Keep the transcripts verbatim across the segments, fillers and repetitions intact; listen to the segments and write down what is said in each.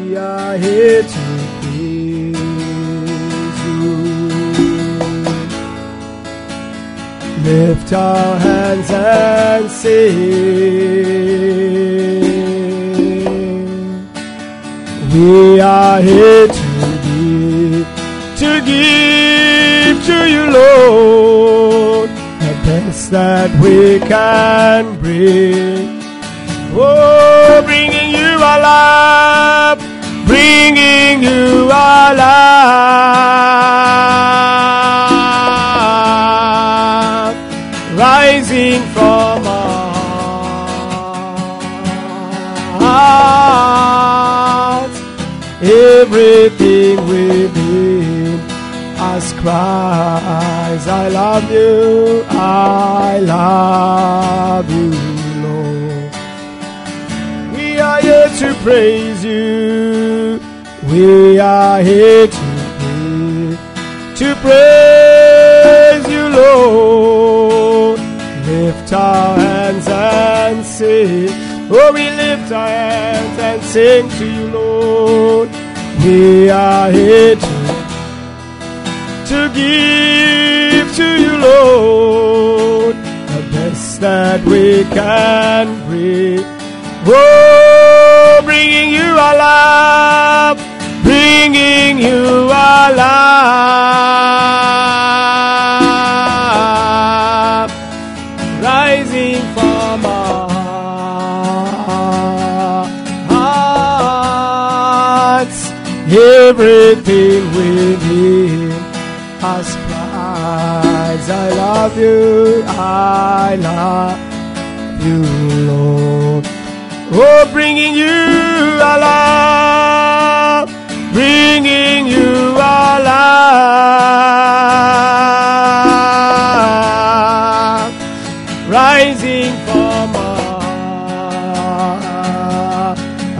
are here to praise you. Lift our hands and sing. We are here to give, to give to you, Lord, the best that we can bring. Oh, bringing you our love, bringing you our love, rising from our hearts, everything within us cries, I love you, I love you, Lord. We are here to praise you. We are here to pray, to praise you, Lord. Lift our hands and sing. Oh, we lift our hands and sing to you, Lord. We are here to, to give to you, Lord, the best that we can bring. Oh, bringing you our love, bringing you our love, rising from our hearts, everything within us cries, I love you, I love you, Lord. Oh, bringing you our love, bringing you our love, rising from our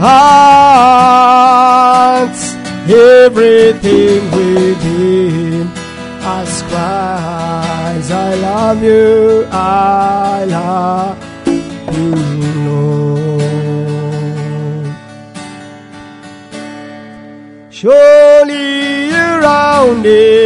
hearts, everything within us cries, I love you, I love you, Lord. Surely around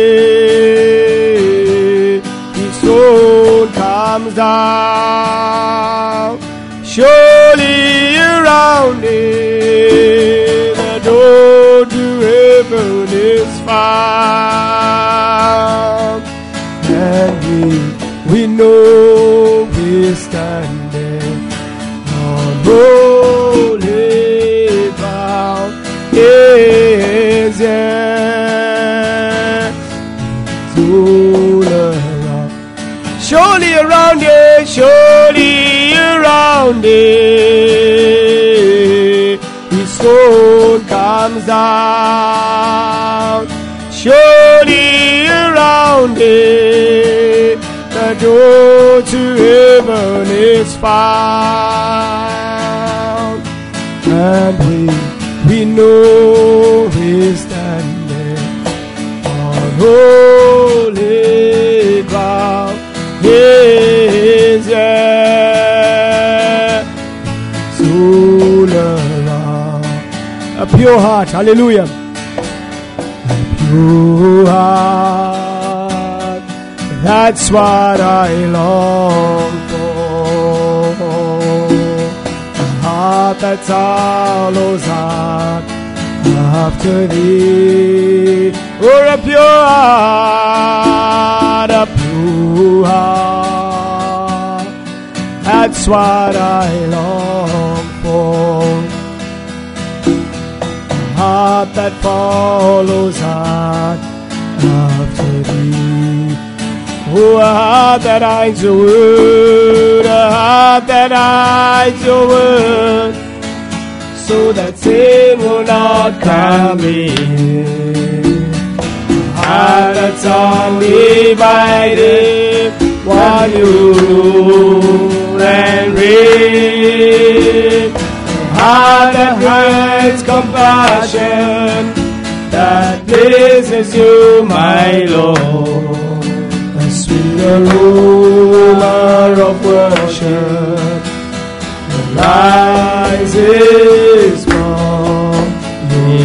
it, His throne comes down. Surely around it, the door to heaven is found. And we, we know we're standing on holy ground. Yes, yeah, it's all around. Surely around it, surely around it, His throne comes down. Surely around it, the door to heaven is found. And we We know we're standing on holy ground. Yes, yeah, it's all around. A pure heart, hallelujah. A pure heart, that's what I long for. A heart that's follows hard after thee, or a pure heart, a pure heart, that's what I long for. A heart that follows hard after thee, oh, a heart that hides your word, a heart that hides your word, so that sin will not come in. A heart that's undivided, one you rule and reign. A heart that hides compassion, that pleases you, my Lord. A sweet aroma of worship rises from your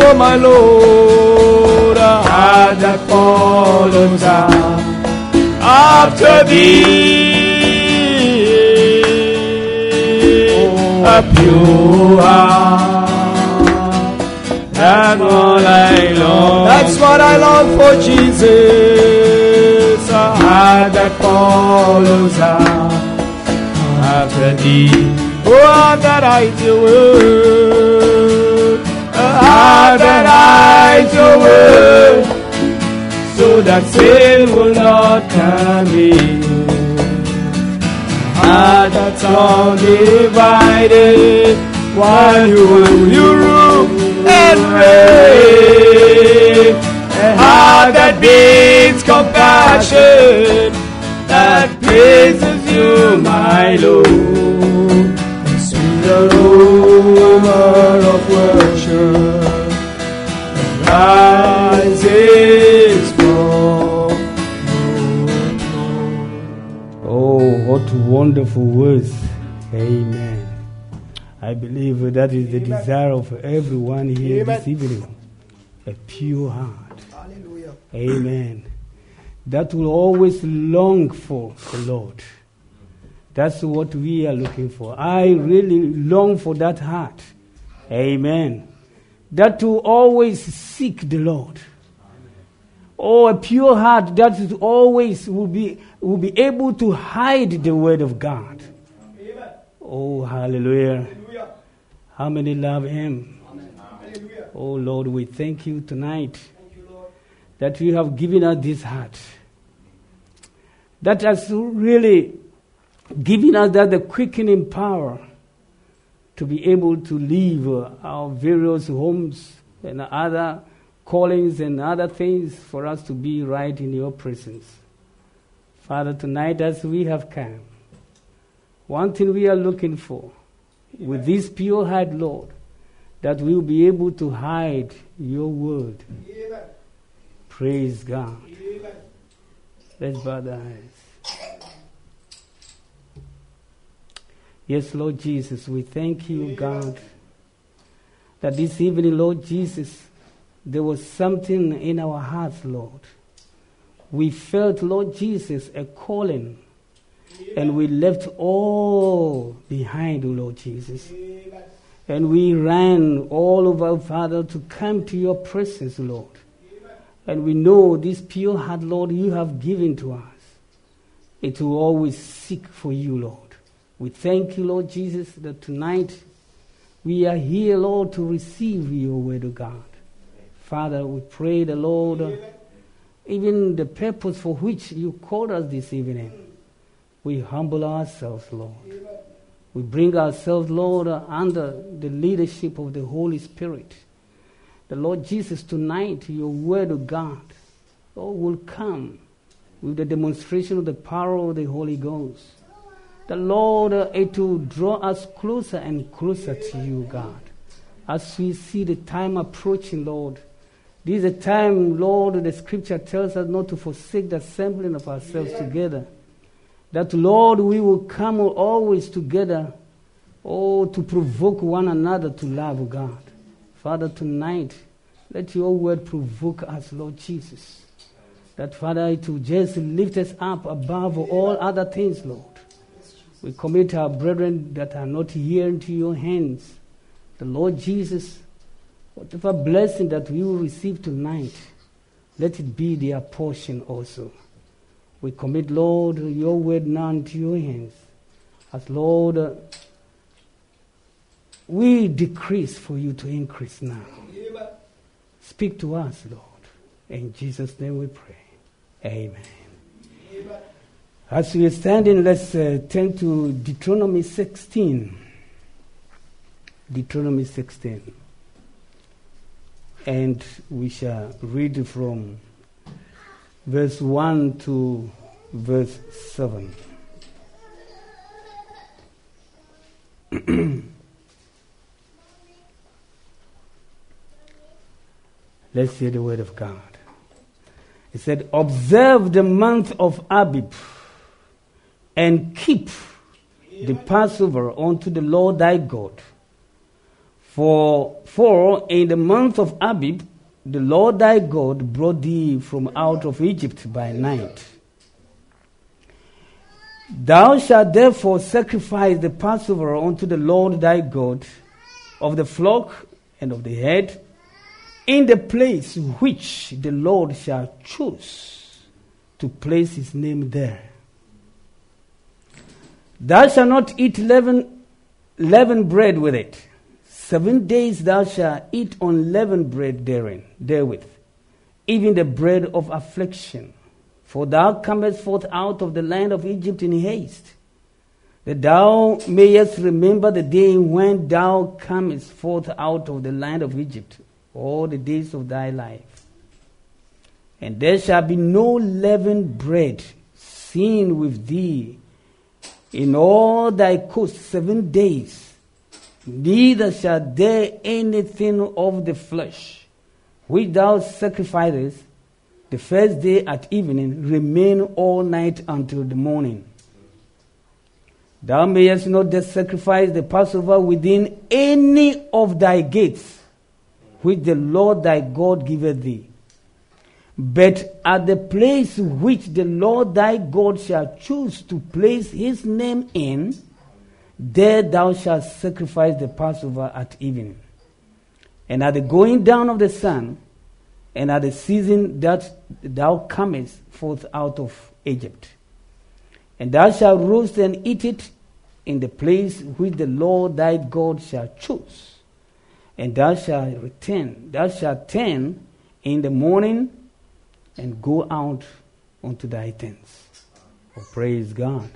oh my Lord, a heart that follows after thee, a pure heart, that's what I long. That's what I long for, Jesus, a heart that follows after thee. Oh, that I do word, ah, that I do word, so that sin will not come in. Ah, that's undivided, while you, you rule and reign. A heart that beats compassion, that praises you, my Lord. The roar of worship rises from your throne. Oh, what wonderful words. Amen. I believe that is the desire of everyone here Amen. This evening. A pure heart. Hallelujah. Amen. That will always long for the Lord. That's what we are looking for. I really long for that heart. Amen. That will always seek the Lord. Oh, a pure heart that is always will be will be able to hide the word of God. Amen. Oh, hallelujah. Hallelujah. How many love him? Amen. Oh, Lord, we thank you tonight thank you, Lord. That you have given us this heart. That has really giving us that the quickening power to be able to leave uh, our various homes and other callings and other things for us to be right in your presence. Father, tonight as we have come, one thing we are looking for, Amen. With this pure heart, Lord, that we will be able to hide your word. Amen. Praise God. Amen. Let's bow the eyes. Yes, Lord Jesus, we thank you, God, that this evening, Lord Jesus, there was something in our hearts, Lord. We felt, Lord Jesus, a calling, and we left all behind, Lord Jesus. And we ran all over, Father, to come to your presence, Lord. And we know this pure heart, Lord, you have given to us. It will always seek for you, Lord. We thank you, Lord Jesus, that tonight we are here, Lord, to receive your word of God. Father, we pray the Lord, uh, even the purpose for which you called us this evening, we humble ourselves, Lord. We bring ourselves, Lord, uh, under the leadership of the Holy Spirit. The Lord Jesus, tonight, your word of God, Lord, will come with the demonstration of the power of the Holy Ghost. The Lord, uh, it will draw us closer and closer to you, God. As we see the time approaching, Lord, this is a time, Lord, the scripture tells us not to forsake the assembling of ourselves yeah. together. That, Lord, we will come always together, oh, to provoke one another to love God. Father, tonight, let your word provoke us, Lord Jesus. That, Father, it will just lift us up above all other things, Lord. We commit our brethren that are not here into your hands. The Lord Jesus, whatever blessing that we will receive tonight, let it be their portion also. We commit, Lord, your word now into your hands. As, Lord, uh, we decrease for you to increase now. Speak to us, Lord. In Jesus' name we pray. Amen. Amen. As we are standing, let's uh, turn to Deuteronomy sixteen. Deuteronomy sixteen. And we shall read from verse one to verse seven. Let's hear the word of God. It said, observe the month of Abib, and keep the Passover unto the Lord thy God. For, for in the month of Abib, the Lord thy God brought thee from out of Egypt by night. Thou shalt therefore sacrifice the Passover unto the Lord thy God of the flock and of the head in the place which the Lord shall choose to place his name there. Thou shalt not eat leaven, leavened bread with it. Seven days thou shalt eat unleavened bread therein, therewith, even the bread of affliction. For thou comest forth out of the land of Egypt in haste, that thou mayest remember the day when thou camest forth out of the land of Egypt, all the days of thy life. And there shall be no leavened bread seen with thee in all thy coast seven days, neither shall there anything of the flesh which thou sacrificest the first day at evening remain all night until the morning. Thou mayest not sacrifice the Passover within any of thy gates, which the Lord thy God giveth thee. But at the place which the Lord thy God shall choose to place his name in, there thou shalt sacrifice the Passover at evening. And at the going down of the sun, and at the season that thou comest forth out of Egypt. And thou shalt roast and eat it in the place which the Lord thy God shall choose. And thou shalt return, thou shalt turn in the morning and go out unto thy tents. Oh, praise God.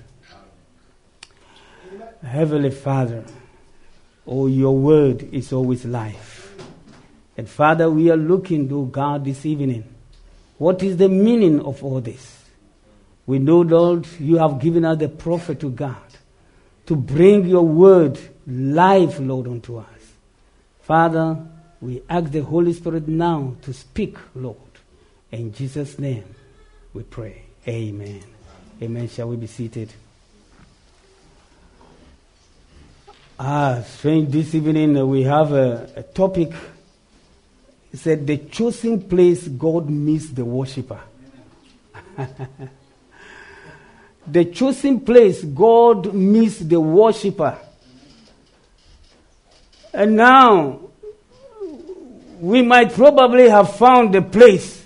Heavenly Father, oh, your word is always life. And Father, we are looking to God this evening. What is the meaning of all this? We know, Lord, you have given us the prophet to God to bring your word life, Lord, unto us. Father, we ask the Holy Spirit now to speak, Lord. In Jesus' name we pray. Amen. Amen. Shall we be seated? Ah, strange, this evening uh, we have a, a topic. It said, the chosen place God meets the worshiper. The chosen place God meets the worshiper. And now, we might probably have found the place,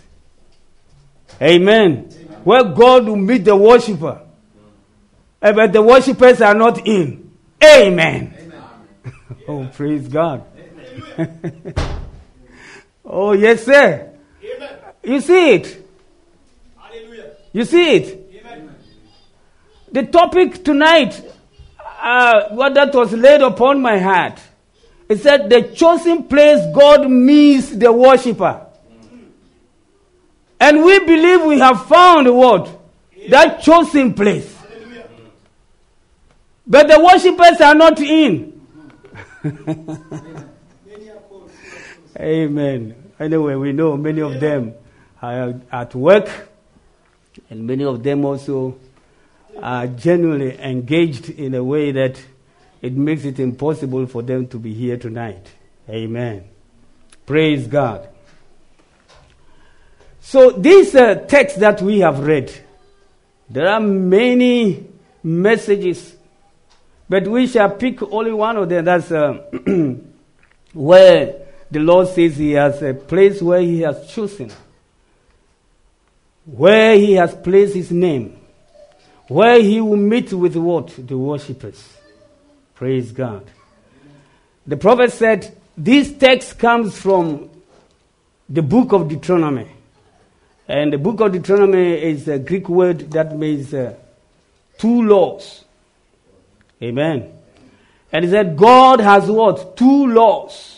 amen, amen, where God will meet the worshiper. But the worshippers are not in. Amen. Amen. Oh, praise God. Oh, yes, sir. Amen. You see it? Hallelujah. You see it? Amen. The topic tonight, uh, what that was laid upon my heart, it said the chosen place God meets the worshipper. Mm-hmm. And we believe we have found what? Amen. That chosen place. Hallelujah. But the worshippers are not in. Mm-hmm. Amen. Anyway, we know many of them are at work, and many of them also are genuinely engaged in a way that it makes it impossible for them to be here tonight. Amen. Praise God. So this uh, text that we have read, there are many messages, but we shall pick only one of them. That's uh, where the Lord says he has a place where he has chosen, where he has placed his name, where he will meet with what? The worshippers. Praise God. The prophet said, this text comes from the book of Deuteronomy. And the book of Deuteronomy is a Greek word that means uh, two laws. Amen. And he said, God has what? Two laws.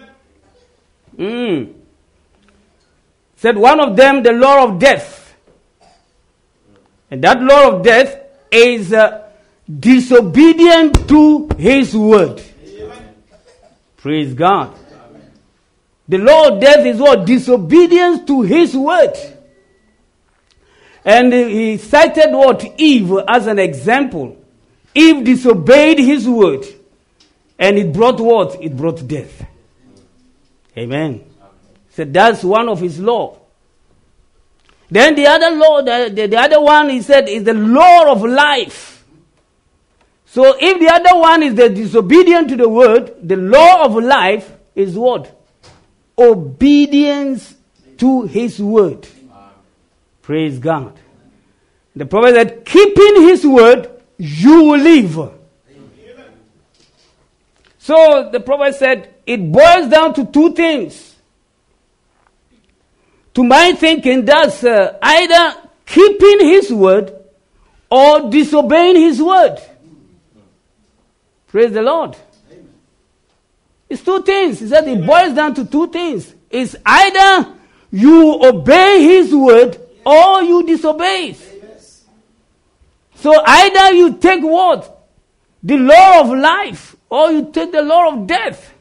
Mm. Said one of them, the law of death. And that law of death is uh, disobedient to his word. Amen. Praise God. Amen. The law of death is what? Disobedience to his word. And he cited what? Eve as an example. Eve disobeyed his word. And it brought what? It brought death. Amen. So that's one of his law. Then the other law, the, the, the other one, he said, is the law of life. So if the other one is the disobedient to the word, the law of life is what? Obedience to his word. Praise God. The prophet said, keeping his word, you will live. So the prophet said, it boils down to two things. To my thinking, that's uh, either keeping his word or disobeying his word. Praise the Lord. Amen. It's two things. He said it boils down to two things. It's either you obey his word or you disobey it. Amen. So either you take what? The law of life or you take the law of death.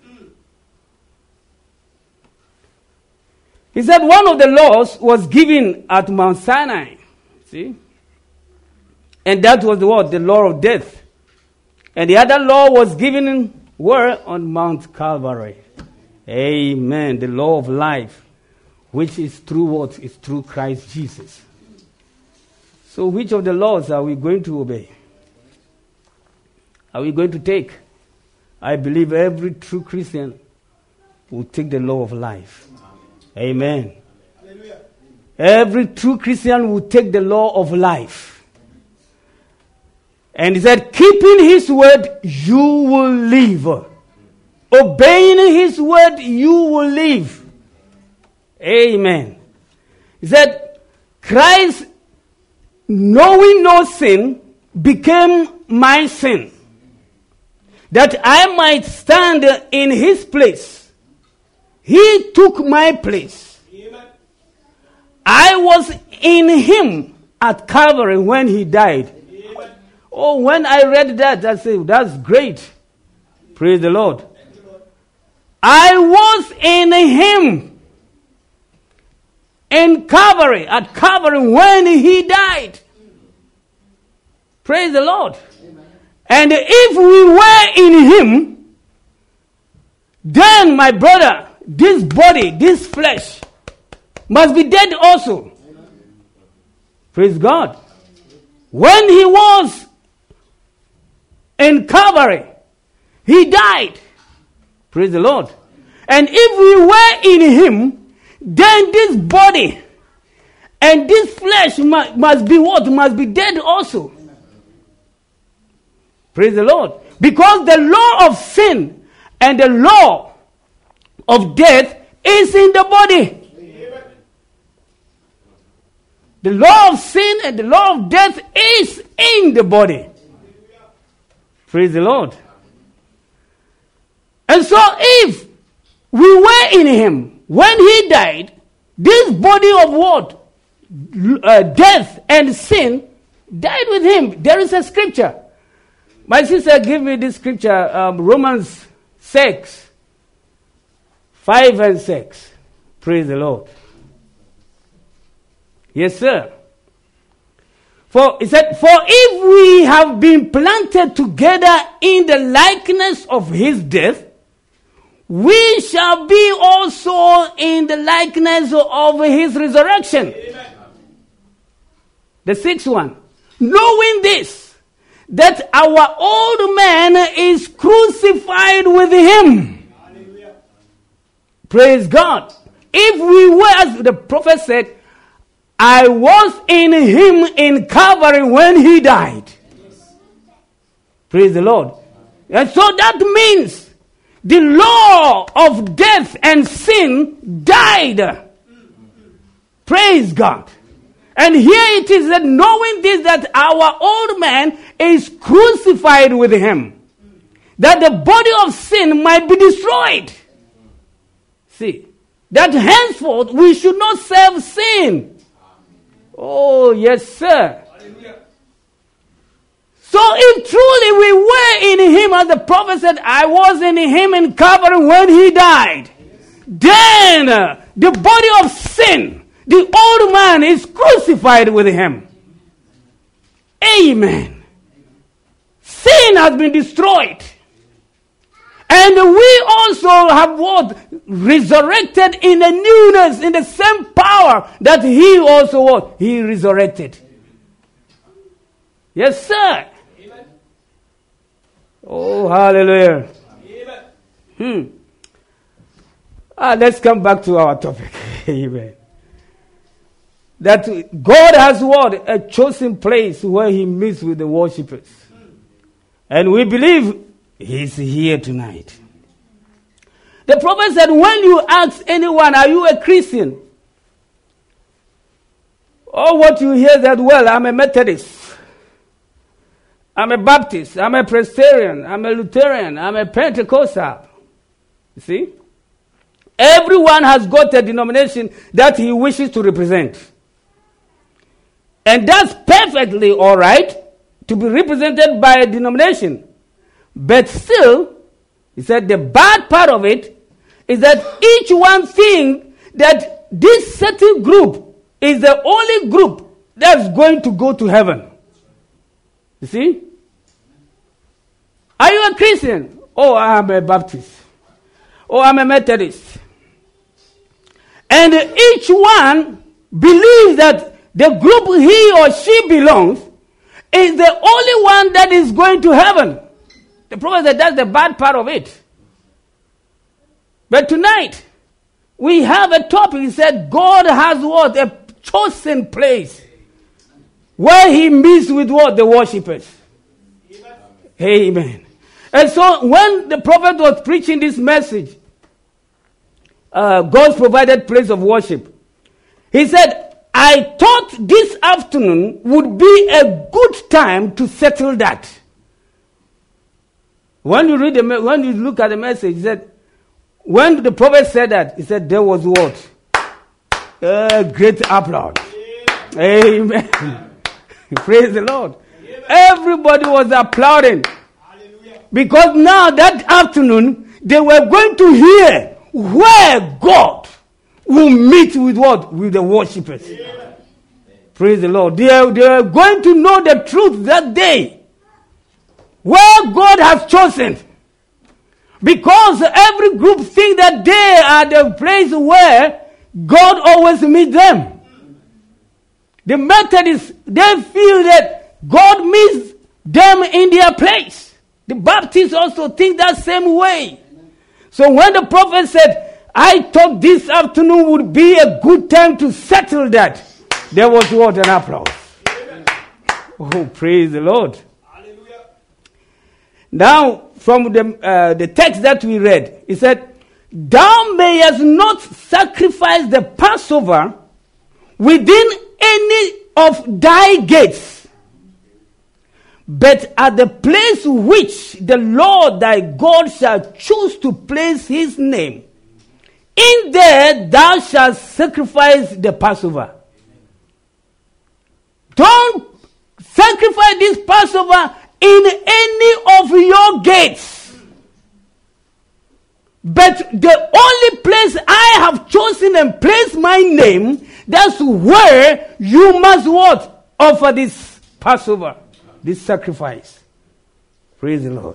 He said one of the laws was given at Mount Sinai. See? And that was the what? The law of death. And the other law was given in, where? On Mount Calvary. Amen. The law of life, which is through what? Is through Christ Jesus. So which of the laws are we going to obey? Are we going to take? I believe every true Christian will take the law of life. Amen. Hallelujah. Every true Christian will take the law of life. And he said, keeping his word, you will live. Obeying his word, you will live. Amen. He said, Christ, knowing no sin, became my sin, that I might stand in his place. He took my place. Amen. I was in him at Calvary when he died. Amen. Oh, when I read that, I said, that's great. Praise the Lord. I was in him in Calvary, at Calvary when he died. Praise the Lord. Amen. And if we were in him, then my brother, this body, this flesh, must be dead also. Amen. Praise God. When he was in Calvary, he died. Praise the Lord. And if we were in him, then this body and this flesh must, must be what? Must be dead also. Amen. Praise the Lord. Because the law of sin and the law of death is in the body. Amen. The law of sin and the law of death is in the body. Amen. Praise the Lord. And so if we were in him when he died, this body of what? Uh, death and sin died with him. There is a scripture. My sister gave me this scripture, um, Romans six. Five and six. Praise the Lord. Yes, sir. For it said, for if we have been planted together in the likeness of his death, we shall be also in the likeness of his resurrection. Amen. The sixth one. Knowing this, that our old man is crucified with him. Praise God. If we were, as the prophet said, I was in him in Calvary when he died. Yes. Praise the Lord. And so that means the law of death and sin died. Praise God. And here it is that knowing this, that our old man is crucified with him, that the body of sin might be destroyed. See, that henceforth we should not serve sin. Oh, yes, sir. So if truly we were in him, as the prophet said, I was in him in Calvary when he died, then uh, the body of sin, the old man, is crucified with him. Amen. Sin has been destroyed. And we also have what? Resurrected in a newness, in the same power that he also was. He resurrected. Yes, sir. Amen. Oh, hallelujah. Amen. Hmm. Ah, let's come back to our topic. Amen. That God has what? A chosen place where he meets with the worshippers. And we believe he's here tonight. The prophet said, when you ask anyone, are you a Christian? Or what you hear that, well, I'm a Methodist. I'm a Baptist. I'm a Presbyterian. I'm a Lutheran. I'm a Pentecostal. You see? Everyone has got a denomination that he wishes to represent. And that's perfectly all right to be represented by a denomination. But still, he said the bad part of it is that each one thinks that this certain group is the only group that's going to go to heaven. You see? Are you a Christian? Oh, I'm a Baptist. Oh, I'm a Methodist. And each one believes that the group he or she belongs is the only one that is going to heaven. The prophet said that's the bad part of it. But tonight, we have a topic. He said God has what? A chosen place where he meets with what? The worshippers. Amen. Amen. And so when the prophet was preaching this message, uh, God's provided place of worship, he said, I thought this afternoon would be a good time to settle that. When you read the, when you look at the message, he said, when the prophet said that, he said there was what? A great applause. Amen. Amen. Praise the Lord. Amen. Everybody was applauding. Hallelujah. Because now that afternoon, they were going to hear where God will meet with what? With the worshippers. Amen. Praise the Lord. They are, they are going to know the truth that day. Where God has chosen. Because every group thinks that they are the place where God always meets them. The Methodists, they feel that God meets them in their place. The Baptists also think that same way. So when the prophet said, I thought this afternoon would be a good time to settle that, there was what? An applause. Oh, praise the Lord. Now, from the, uh, the text that we read, it said, thou mayest not sacrifice the Passover within any of thy gates, but at the place which the Lord thy God shall choose to place his name. In there thou shalt sacrifice the Passover. Don't sacrifice this Passover in any of your gates. But the only place I have chosen and placed my name, that's where you must what? Offer this Passover, this sacrifice. Praise the Lord.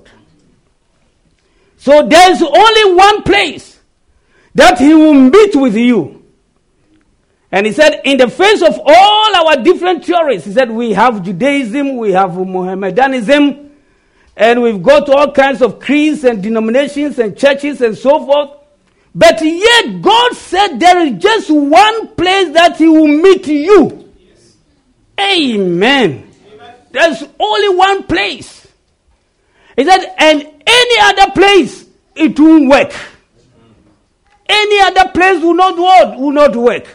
So there's only one place that he will meet with you. And he said, in the face of all our different theories, he said, we have Judaism, we have Mohammedanism, and we've got all kinds of creeds and denominations and churches and so forth. But yet God said there is just one place that he will meet you. Yes. Amen. Amen. There's only one place. He said, and any other place, it won't work. Any other place will not work. Will not work.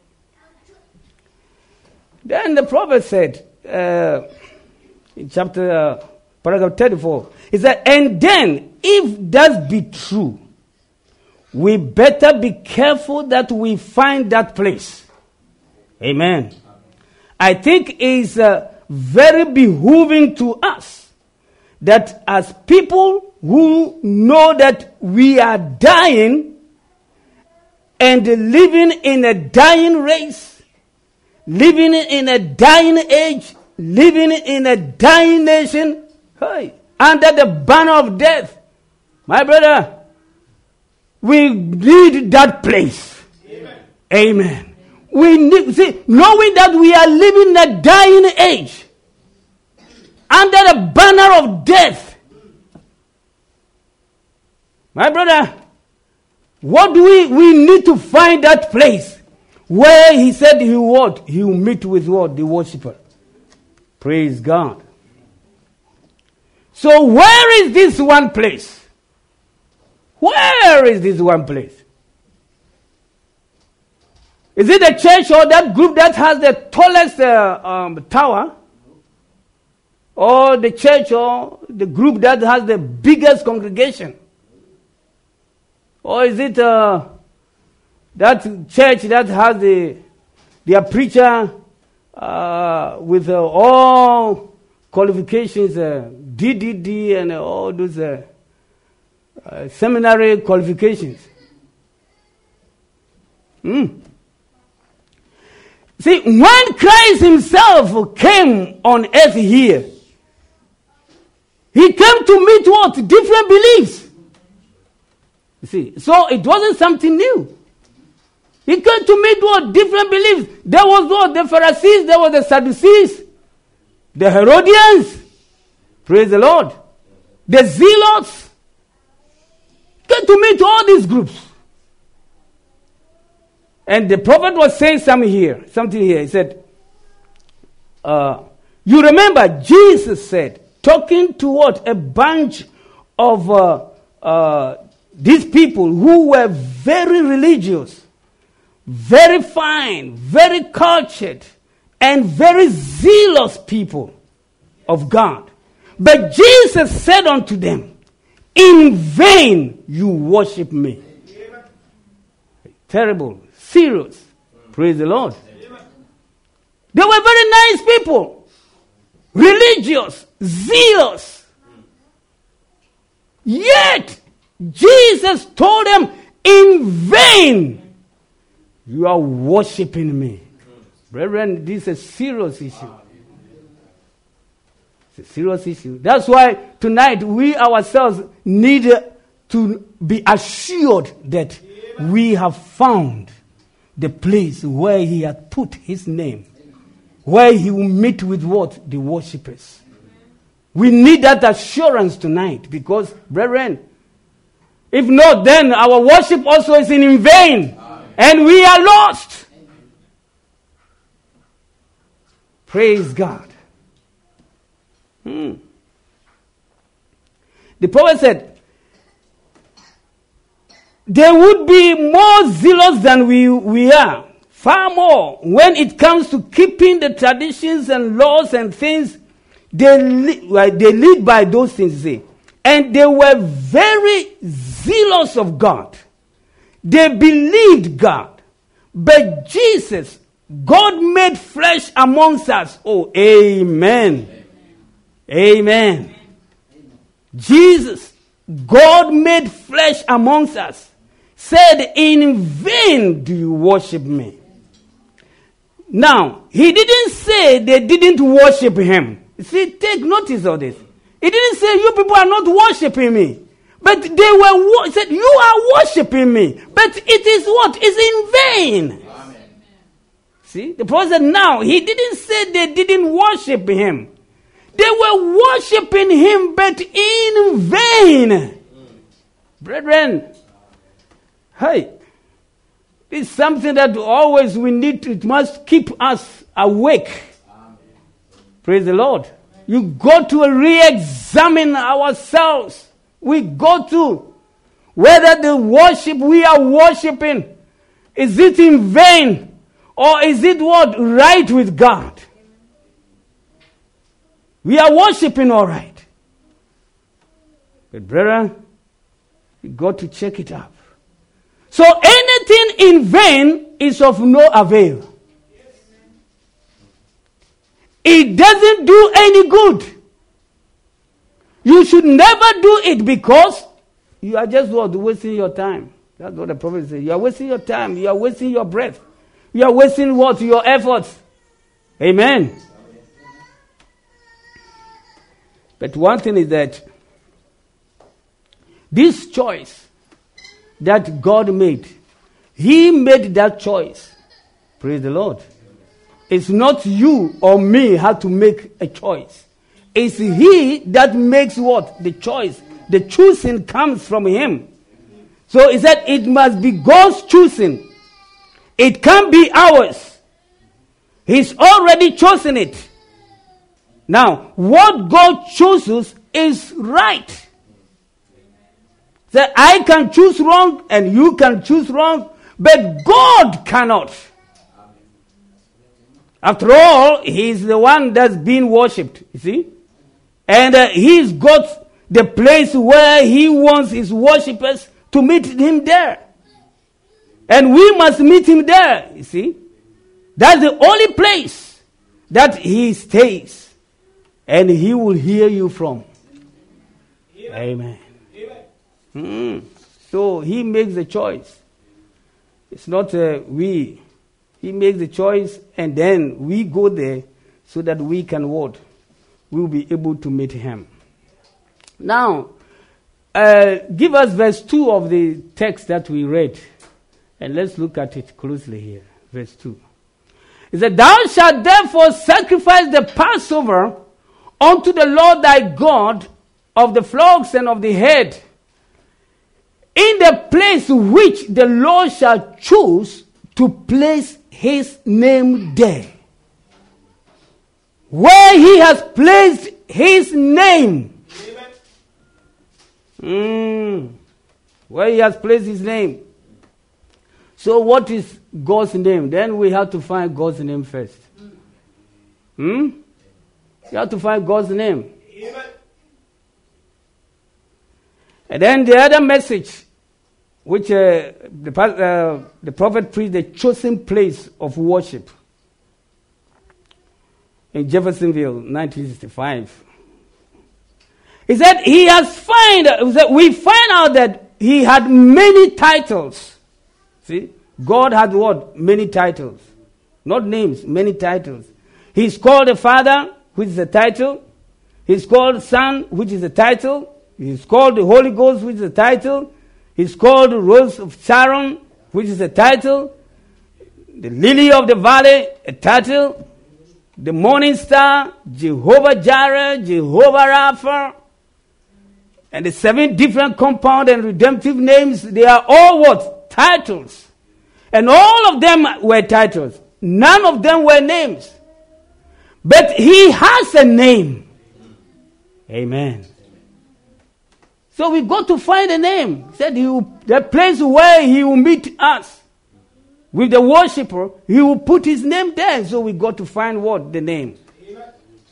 Then the prophet said, uh, in chapter, uh, paragraph thirty-four, he said, and then, if that be true, we better be careful that we find that place. Amen. I think it's uh, very behooving to us that as people who know that we are dying and living in a dying race, living in a dying age, living in a dying nation, hey, under the banner of death, My brother, we need that place. Amen. Amen. We need, see, knowing that we are living in a dying age, under the banner of death. My brother, what do we, we need to find that place where he said he would, he will meet with what? The worshiper. Praise God. So where is this one place? Where is this one place? Is it a church or that group that has the tallest uh, um, tower? Or the church or the group that has the biggest congregation? Or is it uh, that church that has the their preacher uh, with uh, all qualifications, uh, D D D and uh, all those uh, uh, seminary qualifications? Mm. See, when Christ himself came on earth here, he came to meet what? Different beliefs. You see, so it wasn't something new. He came to meet what? Different beliefs. There was what? The Pharisees, there was the Sadducees, the Herodians. Praise the Lord. The Zealots. He came to meet all these groups. And the prophet was saying something here. Something here. He said, uh, you remember Jesus said, talking to what? A bunch of uh, uh, these people who were very religious, very fine, very cultured, and very zealous people of God. But Jesus said unto them, in vain you worship me. Amen. Terrible, serious. Praise the Lord. Amen. They were very nice people, religious, zealous. Yet, Jesus told them, in vain, you are worshiping me. Brethren, this is a serious issue. It's a serious issue. That's why tonight we ourselves need to be assured that we have found the place where he had put his name, where he will meet with what? The worshippers. We need that assurance tonight because, brethren, if not, then our worship also is in vain. Amen. And we are lost. Amen. Praise God. Hmm. The prophet said, they would be more zealous than we, we are. Far more. When it comes to keeping the traditions and laws and things, they, li- they lead by those things, see. And they were very zealous of God. They believed God. But Jesus, God made flesh amongst us. Oh, amen. Amen. Amen. Amen. Jesus, God made flesh amongst us. Said, in vain do you worship me. Now, he didn't say they didn't worship him. See, take notice of this. He didn't say, you people are not worshiping me. But they were, wo- said, you are worshiping me. But it is what? It's in vain. Amen. See, the prophet said, now, he didn't say they didn't worship him. They were worshiping him, but in vain. Mm. Brethren, hey, it's something that always we need to, it must keep us awake. Amen. Praise the Lord. You got to re-examine ourselves. We go to whether the worship we are worshiping, is it in vain or is it what? Right with God? We are worshiping all right. But brethren, you got to check it up. So anything in vain is of no avail. It doesn't do any good. You should never do it because you are just what? Wasting your time. That's what the prophet says. You are wasting your time. You are wasting your breath. You are wasting what? Your efforts. Amen. But one thing is that This choice that God made, He made that choice. Praise the Lord. It's not you or me have to make a choice. It's He that makes what? The choice. The choosing comes from Him. So He said it must be God's choosing. It can't be ours. He's already chosen it. Now, what God chooses is right. So I can choose wrong and you can choose wrong, but God cannot. After all, He's the one that's being worshipped, you see? And uh, He's got the place where He wants His worshippers to meet Him there. And we must meet Him there, you see? That's the only place that He stays. And He will hear you from. Amen. Amen. Mm. So He makes the choice. It's not uh, we. He makes the choice and then we go there so that we can what? We will be able to meet Him. Now, uh, give us verse two of the text that we read. And let's look at it closely here. Verse two. It said, Thou shalt therefore sacrifice the Passover unto the Lord thy God of the flocks and of the head, in the place which the Lord shall choose to place His name there. Where He has placed His name. Mm. Where He has placed His name. So what is God's name? Then we have to find God's name first. Hmm? You have to find God's name. Amen. And then the other message, which uh, the, uh, the prophet preached, the chosen place of worship in Jeffersonville, nineteen sixty-five. He said he has find. We find out that he had many titles. See, God had what? Many titles, not names, many titles. He's called the Father, which is a title. He's called Son, which is a title. He's called the Holy Ghost, which is a title. He's called the Rose of Sharon, which is a title. The Lily of the Valley, a title. The Morning Star, Jehovah Jireh, Jehovah Rapha. And the seven different compound and redemptive names, they are all what? Titles. And all of them were titles. None of them were names. But He has a name. Amen. So we got to find a name. He said he will, the place where He will meet us with the worshiper, He will put His name there. So we got to find what? The name. Amen.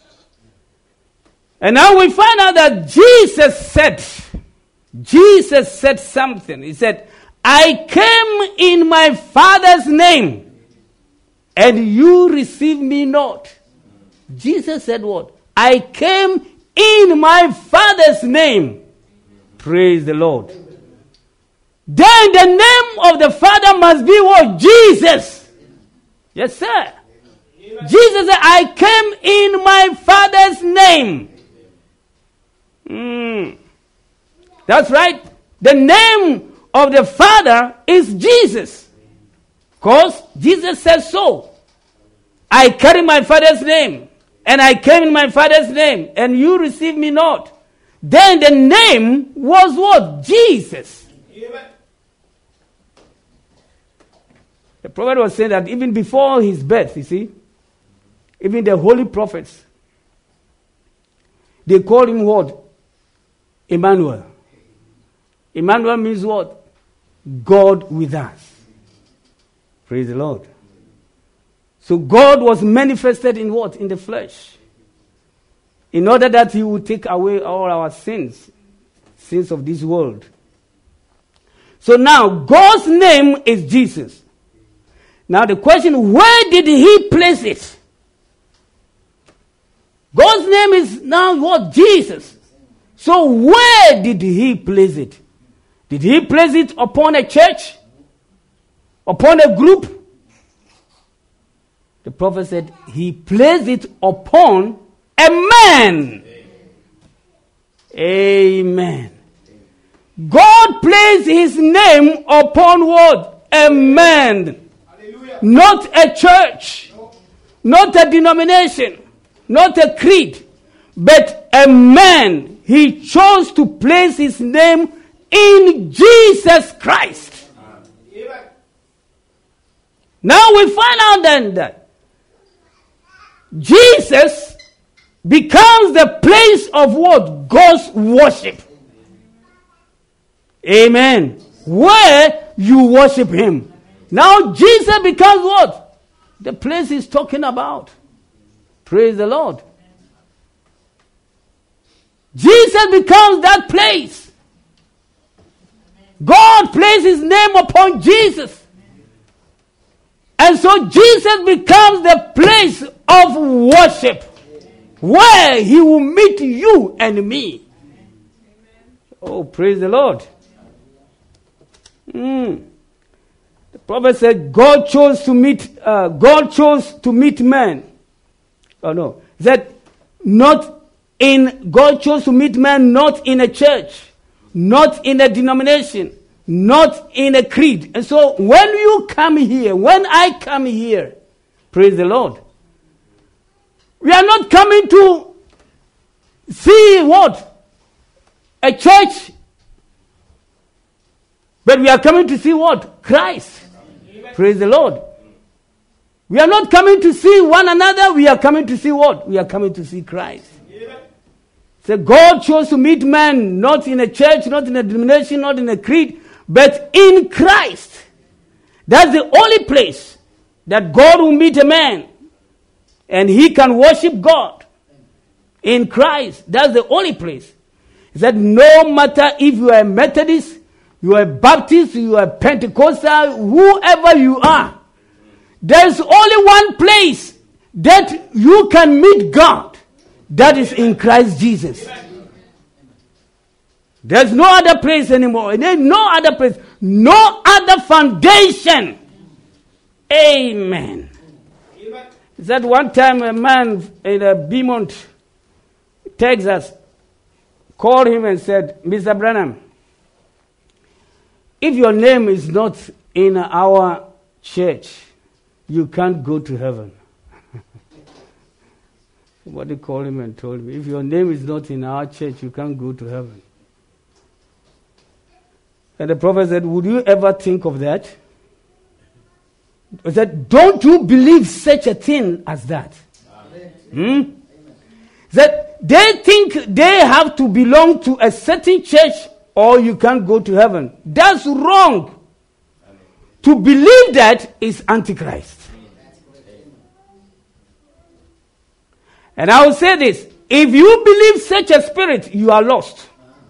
And now we find out that Jesus said, Jesus said something. He said, I came in my Father's name, and you receive me not. Jesus said what? I came in my Father's name. Praise the Lord. Then the name of the Father must be what? Jesus. Yes, sir. Jesus said, I came in my Father's name. Mm. That's right. The name of the Father is Jesus. Because Jesus says so. I carry my Father's name. And I came in my Father's name. And you receive me not. Then the name was what? Jesus. Amen. The prophet was saying that even before his birth, you see, even the holy prophets, they called him what? Emmanuel. Emmanuel means what? God with us. Praise the Lord. So God was manifested in what? In the flesh. In order that He would take away all our sins, sins of this world. So now, God's name is Jesus. Now the question, where did He place it? God's name is now what? Jesus. So where did He place it? Did He place it upon a church? Upon a group? The prophet said He placed it upon a man. Amen. God placed his name upon what? A man. Hallelujah. Not a church. No. Not a denomination. Not a creed. But a man. He chose to place his name in Jesus Christ. Amen. Now we find out then that Jesus becomes the place of what? God's worship. Amen. Where you worship him. Now Jesus becomes what? The place he's talking about. Praise the Lord. Jesus becomes that place. God placed his name upon Jesus. And so Jesus becomes the place of worship. Where he will meet you and me. Oh, praise the Lord. Mm. The prophet said God chose to meet uh, God chose to meet man. Oh no. That not in God chose to meet man not in a church, not in a denomination, not in a creed. And so when you come here, when I come here, praise the Lord, we are not coming to see what? A church. But we are coming to see what? Christ. Amen. Praise the Lord. We are not coming to see one another. We are coming to see what? We are coming to see Christ. Amen. So God chose to meet man not in a church, not in a denomination, not in a creed, but in Christ. That's the only place that God will meet a man and he can worship God in Christ. That's the only place. He said no matter if you are a Methodist, you are a Baptist, you are a Pentecostal, whoever you are, there's only one place that you can meet God. That is in Christ Jesus. There's no other place anymore. There's no other place. No other foundation. Amen. Is that one time a man in uh, Beaumont, Texas, called him and said, Mister Branham, if your name is not in our church, you can't go to heaven. Somebody called him and told me, if your name is not in our church, you can't go to heaven. And the prophet said, would you ever think of that? He said, don't you believe such a thing as that? Hmm? That they think they have to belong to a certain church or you can't go to heaven. That's wrong. To believe that is Antichrist. And I will say this. If you believe such a spirit, you are lost.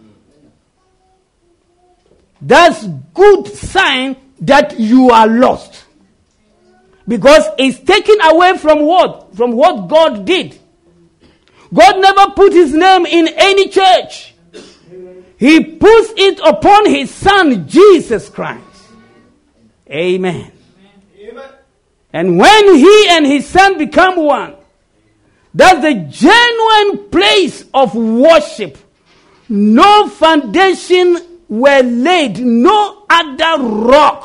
That's good sign that you are lost. Because it's taken away from what? From what God did. God never put his name in any church. He puts it upon his son, Jesus Christ. Amen. Amen. And when he and his son become one, that's the genuine place of worship. No foundation were laid, no other rock.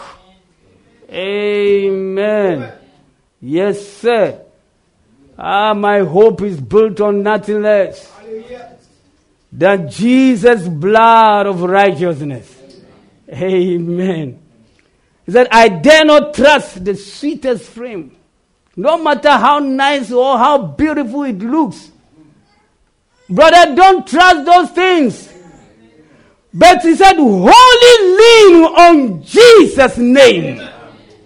Amen. Amen. Yes, sir. Ah, my hope is built on nothing less than Jesus' blood of righteousness. Amen. He said, I dare not trust the sweetest frame. No matter how nice or how beautiful it looks. Brother, don't trust those things. But he said, wholly lean on Jesus' name. Amen.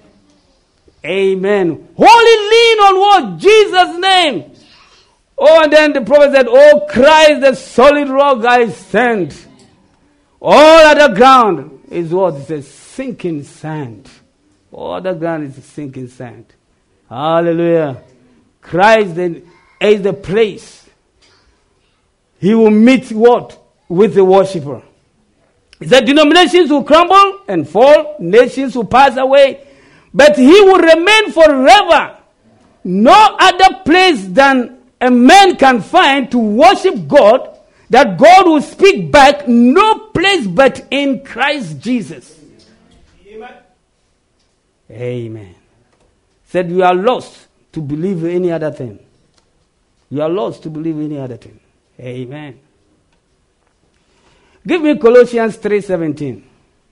Amen. Wholly lean on what? Jesus' name. Oh, and then the prophet said, oh, Christ, the solid rock I stand. All other ground is what? It's a sinking sand. All other ground is a sinking sand. Hallelujah. Christ is the place. He will meet what? With the worshiper. The denominations will crumble and fall. Nations will pass away. But he will remain forever. No other place than a man can find to worship God that God will speak back no place but in Christ Jesus. Amen. Amen. Said you are lost to believe any other thing. You are lost to believe any other thing. Amen. Give me Colossians three seventeen.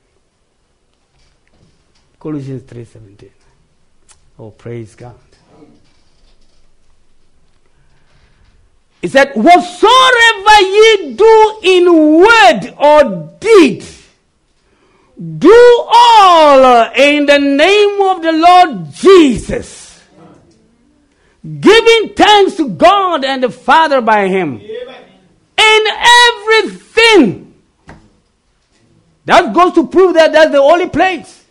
Colossians three seventeen. Oh, praise God. He said, whatsoever ye do in word or deed, do all in the name of the Lord Jesus, giving thanks to God and the Father by him. In everything. That goes to prove that that's the only place.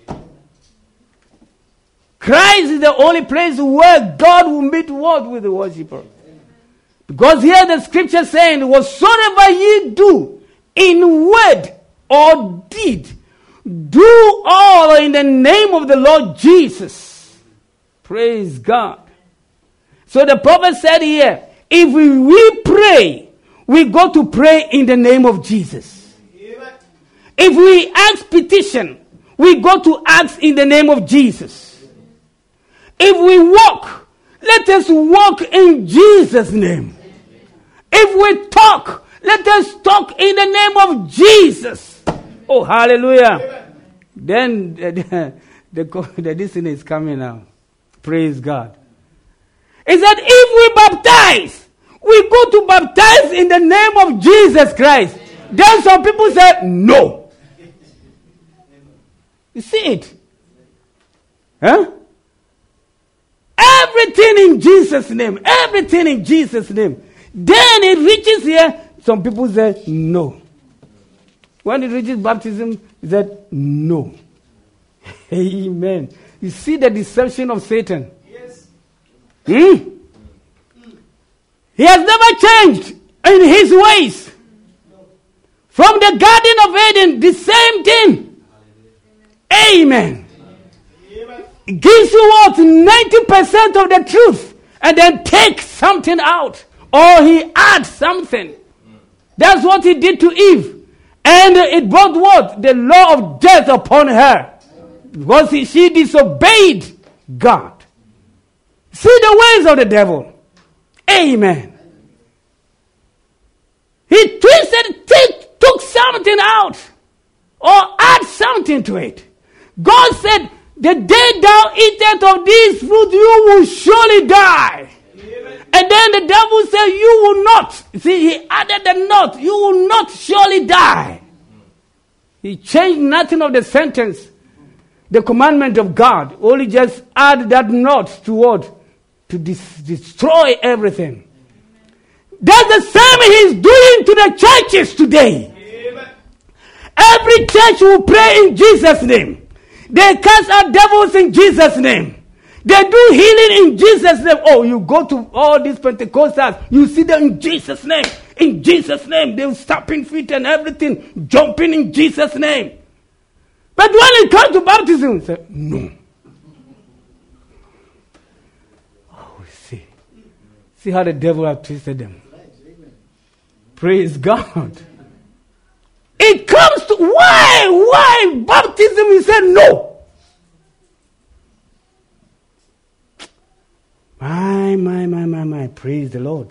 Christ is the only place where God will meet what with the worshiper. Because here the scripture saying, whatsoever ye do in word or deed, do all in the name of the Lord Jesus. Praise God. So the prophet said here, if we, we pray, we go to pray in the name of Jesus. Amen. If we ask petition, we go to ask in the name of Jesus. If we walk, let us walk in Jesus' name. If we talk, let us talk in the name of Jesus. Oh, hallelujah. Then the, the, the destiny is coming now. Praise God. It said if we baptize, we go to baptize in the name of Jesus Christ. Then some people say, no. You see it? Huh? Everything in Jesus' name. Everything in Jesus' name. Then it reaches here, some people say, no. When it reaches baptism, he said, no. Amen. You see the deception of Satan? Yes. Hmm? He has never changed in his ways. From the Garden of Eden, the same thing. Amen. He gives you what? ninety percent of the truth. And then takes something out. Or he adds something. That's what he did to Eve. And it brought what? The law of death upon her. Because he, she disobeyed God. See the ways of the devil. Amen. He twisted, t- took something out. Or add something to it. God said, the day thou eatest of this fruit, you will surely die. And then the devil said, you will not. See, he added the not. You will not surely die. He changed nothing of the sentence. The commandment of God. Only just add that not to what? To dis- destroy everything. That's the same he's doing to the churches today. Amen. Every church will pray in Jesus' name. They cast out devils in Jesus' name. They do healing in Jesus' name. Oh, you go to all these Pentecostals, you see them in Jesus' name. In Jesus' name. They're stomping feet and everything, jumping in Jesus' name. But when it comes to baptism, say, no. Oh, see. See how the devil has twisted them. Praise God. It comes to, why? Why? Baptism, he said no. My, my, my, my, my. Praise the Lord.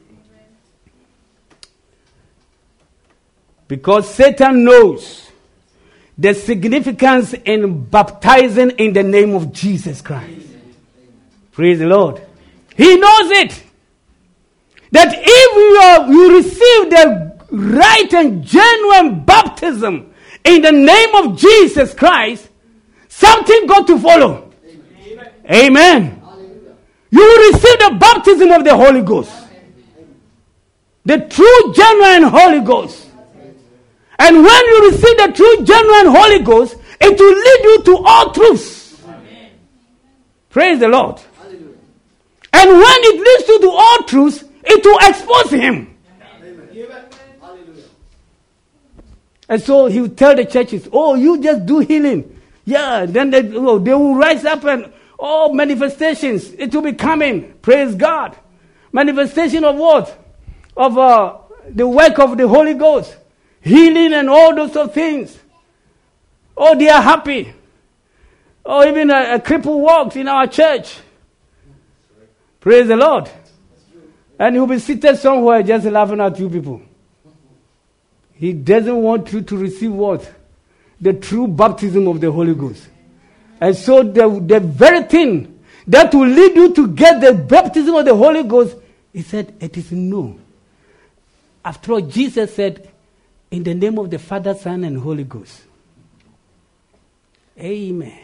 Because Satan knows the significance in baptizing in the name of Jesus Christ. Praise the Lord. He knows it. That if you, are, you receive the right and genuine baptism in the name of Jesus Christ, something got to follow. Amen. Amen. You will receive the baptism of the Holy Ghost. The true, genuine Holy Ghost. And when you receive the true, genuine Holy Ghost, it will lead you to all truths. Amen. Praise the Lord. Hallelujah. And when it leads you to all truths, it will expose him. Amen. And so he will tell the churches, oh, you just do healing. Yeah, then they, oh, they will rise up and oh, manifestations, it will be coming. Praise God. Manifestation of what? Of uh, the work of the Holy Ghost, healing and all those sort of things. Oh, they are happy. Or even a, a cripple walks in our church. Praise the Lord. And he'll be seated somewhere just laughing at you people. He doesn't want you to receive what? The true baptism of the Holy Ghost. And so the, the very thing that will lead you to get the baptism of the Holy Ghost, he said, it is no. After all, Jesus said, in the name of the Father, Son, and Holy Ghost. Amen.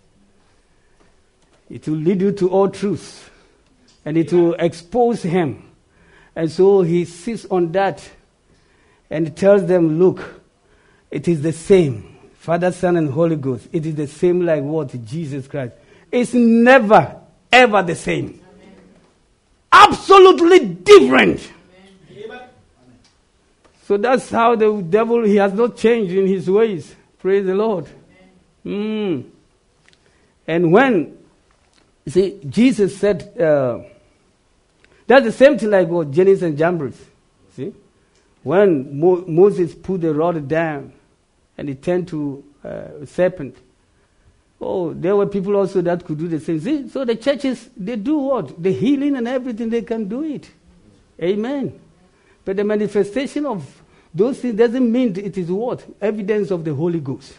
It will lead you to all truth. And it will expose him. And so he sits on that and tells them, look, it is the same. Father, Son, and Holy Ghost. It is the same like what? Jesus Christ. It's never, ever the same. Amen. Absolutely different. Amen. So that's how the devil, he has not changed in his ways. Praise the Lord. Mm. And when, you see, Jesus said, uh, that's the same thing like what Jannes and Jambres. See? When Mo- Moses put the rod down and it turned to uh, a serpent. Oh, there were people also that could do the same. See? So the churches, they do what? The healing and everything, they can do it. Amen. But the manifestation of those things doesn't mean it is what? Evidence of the Holy Ghost.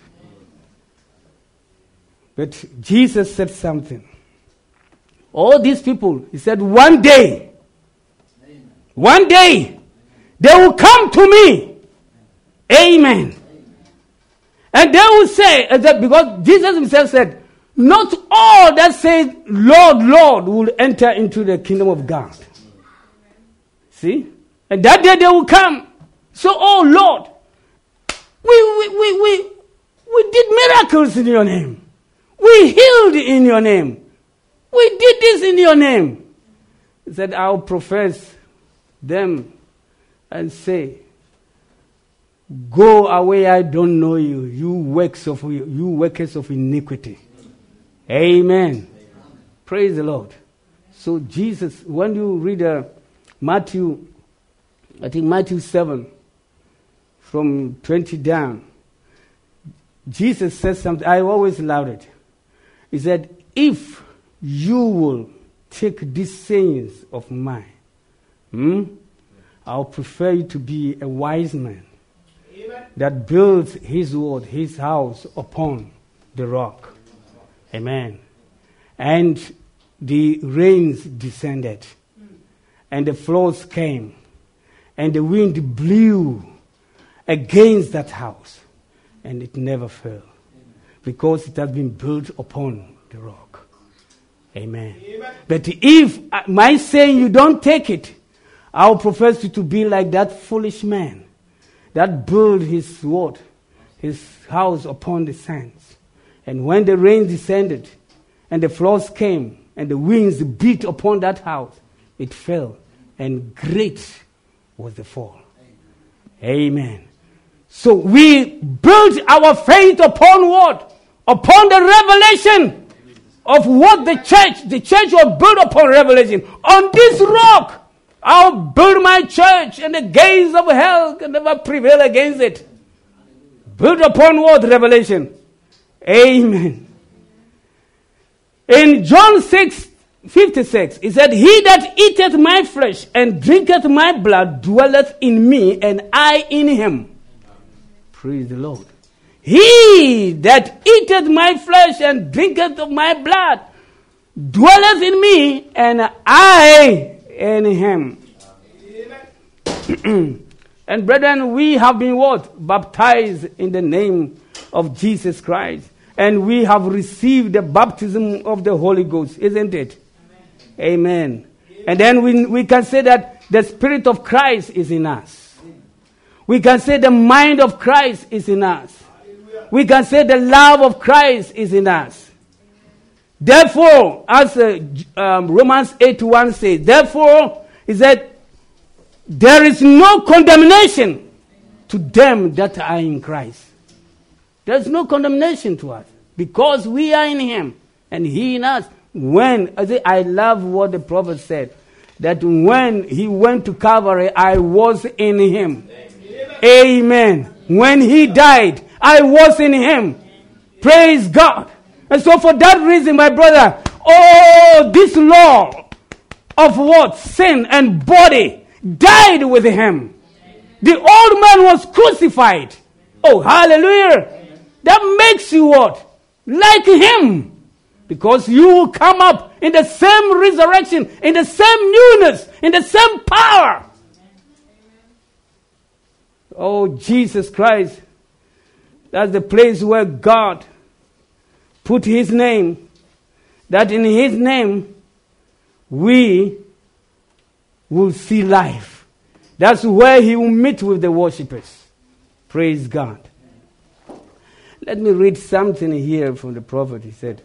But Jesus said something. All these people, he said, one day, Amen. one day, they will come to me. Amen. Amen. And they will say, that because Jesus himself said, not all that say, Lord, Lord, will enter into the kingdom of God. See? And that day they will come. So, oh Lord, we, we, we, we, we did miracles in your name. We healed in your name. We did this in your name. He said, I'll profess them and say, go away, I don't know you, you works of you workers of iniquity. Amen. Amen. Praise the Lord. So Jesus, when you read uh, Matthew, I think Matthew seven, from twenty down, Jesus says something, I always loved it. He said, if you will take these sayings of mine, hmm, I'll prefer you to be a wise man that builds his word, his house upon the rock. Amen. And the rains descended, and the floods came, and the wind blew against that house, and it never fell, because it has been built upon the rock. Amen. Amen. But if my saying you don't take it, I'll profess you to be like that foolish man that built his word, his house upon the sands. And when the rain descended, and the floods came, and the winds beat upon that house, it fell, and great was the fall. Amen. Amen. So we built our faith upon what? Upon the revelation of what the church, the church was built upon revelation. On this rock, I'll build my church, and the gates of hell can never prevail against it. Built upon what? Revelation. Amen. In John six fifty-six, he said, he that eateth my flesh and drinketh my blood dwelleth in me, and I in him. Praise the Lord. He that eateth my flesh and drinketh of my blood dwelleth in me, and I in him. And brethren, we have been what? Baptized in the name of Jesus Christ. And we have received the baptism of the Holy Ghost, isn't it? Amen. Amen. And then we, we can say that the Spirit of Christ is in us. We can say the mind of Christ is in us. We can say the love of Christ is in us. Therefore, as uh, um, Romans eight one says, therefore, is that there is no condemnation to them that are in Christ. There is no condemnation to us because we are in him and he in us. When I, say, I love what the prophet said. that when he went to Calvary, I was in him. Amen. Amen. When he died, I was in him. Praise God. And so for that reason, my brother, oh, this law of what? Sin and body died with him. The old man was crucified. Oh, hallelujah. That makes you what? Like him. Because you will come up in the same resurrection, in the same newness, in the same power. Oh, Jesus Christ. That's the place where God put his name. That in his name, we will see life. That's where he will meet with the worshippers. Praise God. Let me read something here from the prophet. He said,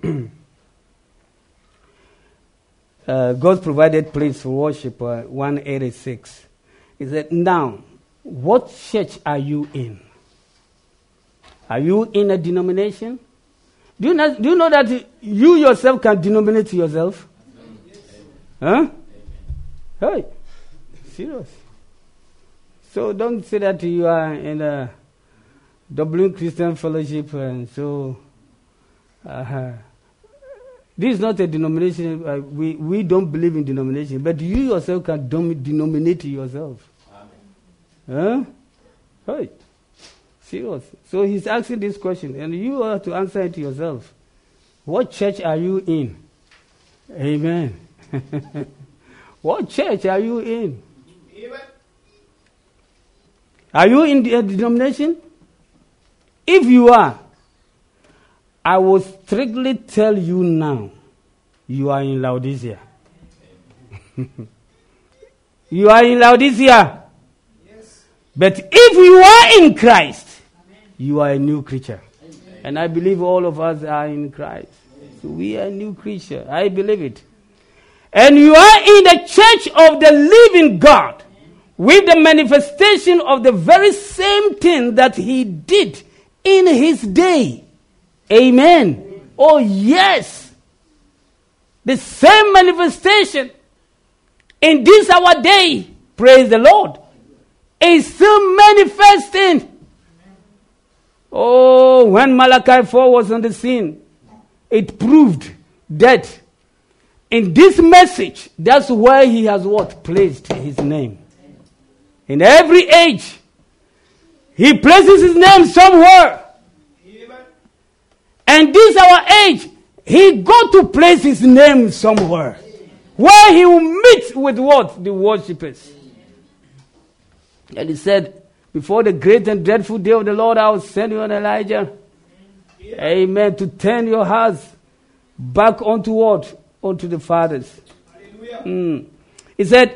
uh, God provided place for worship, uh, one eighty-six. He said, now, what church are you in? Are you in a denomination? Do you know, do you know that you yourself can denominate yourself? Huh? Hey, serious. So don't say that you are in a Dublin Christian Fellowship and so uh, this is not a denomination. Uh, we, we don't believe in denomination, but you yourself can dom- denominate yourself. Amen. Huh? Hey, serious. So he's asking this question, and you have to answer it yourself. What church are you in? Amen. What church are you in? Amen. Are you in the uh, denomination? If you are, I will strictly tell you now, you are in Laodicea. You are in Laodicea. Yes. But if you are in Christ, amen, you are a new creature. Amen. And I believe all of us are in Christ. So we are a new creature. I believe it. And you are in the church of the living God, with the manifestation of the very same thing that he did in his day. Amen. Amen. Oh, yes. The same manifestation in this our day, praise the Lord, is still manifesting. Oh, when Malachi four was on the scene, it proved that in this message, that's where he has what? Placed his name. In every age, he places his name somewhere. Amen. And this our age, he got to place his name somewhere. Amen. Where he will meet with what? The worshippers. And he said, before the great and dreadful day of the Lord, I will send you an Elijah. Amen. Amen. To turn your hearts back onto what? Unto the fathers. Mm. He said,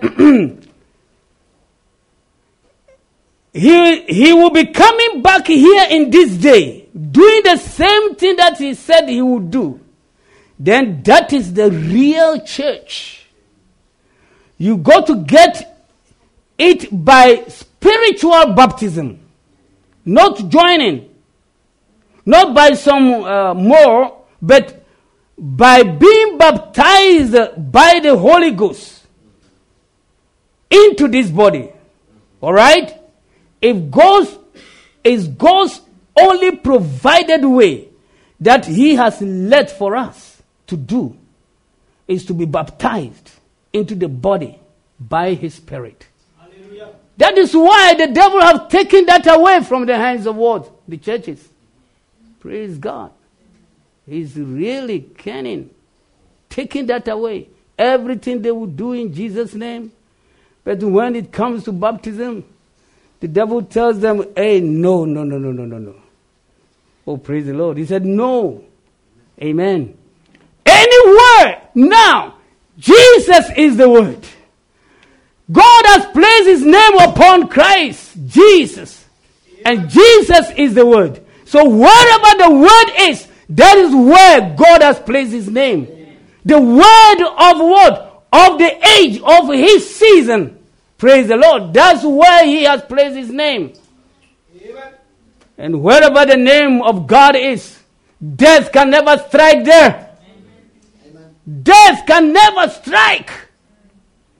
he, he will be coming back here in this day, doing the same thing that he said he would do. Then that is the real church. You got to get it by spiritual baptism, not joining, not by some uh, more, but by being baptized by the Holy Ghost into this body. All right? If God's is God's only provided way that he has led for us to do is to be baptized into the body by his Spirit. Hallelujah. That is why the devil have taken that away from the hands of what? The churches. Praise God. He's really cunning, taking that away. Everything they will do in Jesus' name. But when it comes to baptism, the devil tells them, hey, no, no, no, no, no, no, no. Oh, praise the Lord. He said, no. Amen. Anywhere now, Jesus is the word. God has placed his name upon Christ, Jesus. And Jesus is the word. So wherever the word is, that is where God has placed his name. Amen. The word of what? Of the age of his season. Praise the Lord. That's where he has placed his name. Amen. And wherever the name of God is, death can never strike there. Amen. Death can never strike.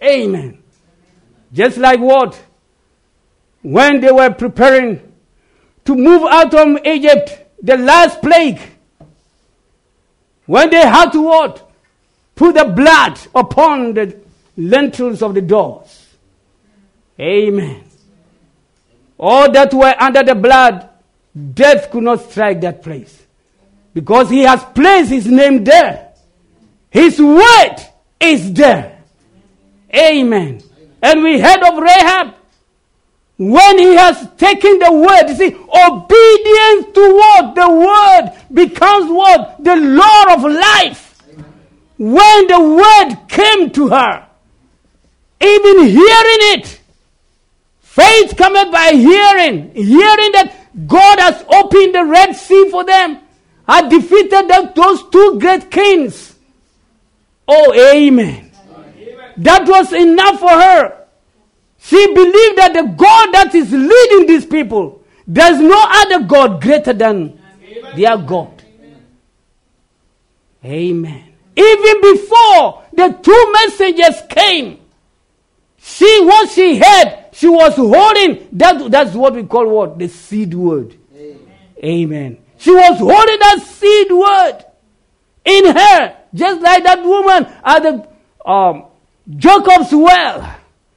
Amen. Just like what? When they were preparing to move out of Egypt, the last plague, when they had to what? Put the blood upon the lintels of the doors. Amen. All that were under the blood, death could not strike that place. Because he has placed his name there. His word is there. Amen. And we heard of Rahab. When he has taken the word, you see, obedience to what? The word becomes what? The law of life. Amen. When the word came to her, even hearing it, faith cometh by hearing. Hearing that God has opened the Red Sea for them, had defeated them, those two great kings. Oh, amen. Amen. That was enough for her. She believed that the God that is leading these people, there's no other God greater than Amen. Their God. Amen. Amen. Even before the two messengers came, she, what she had, she was holding, that, that's what we call what? The seed word. Amen. Amen. She was holding that seed word in her, just like that woman at the um, Jacob's well.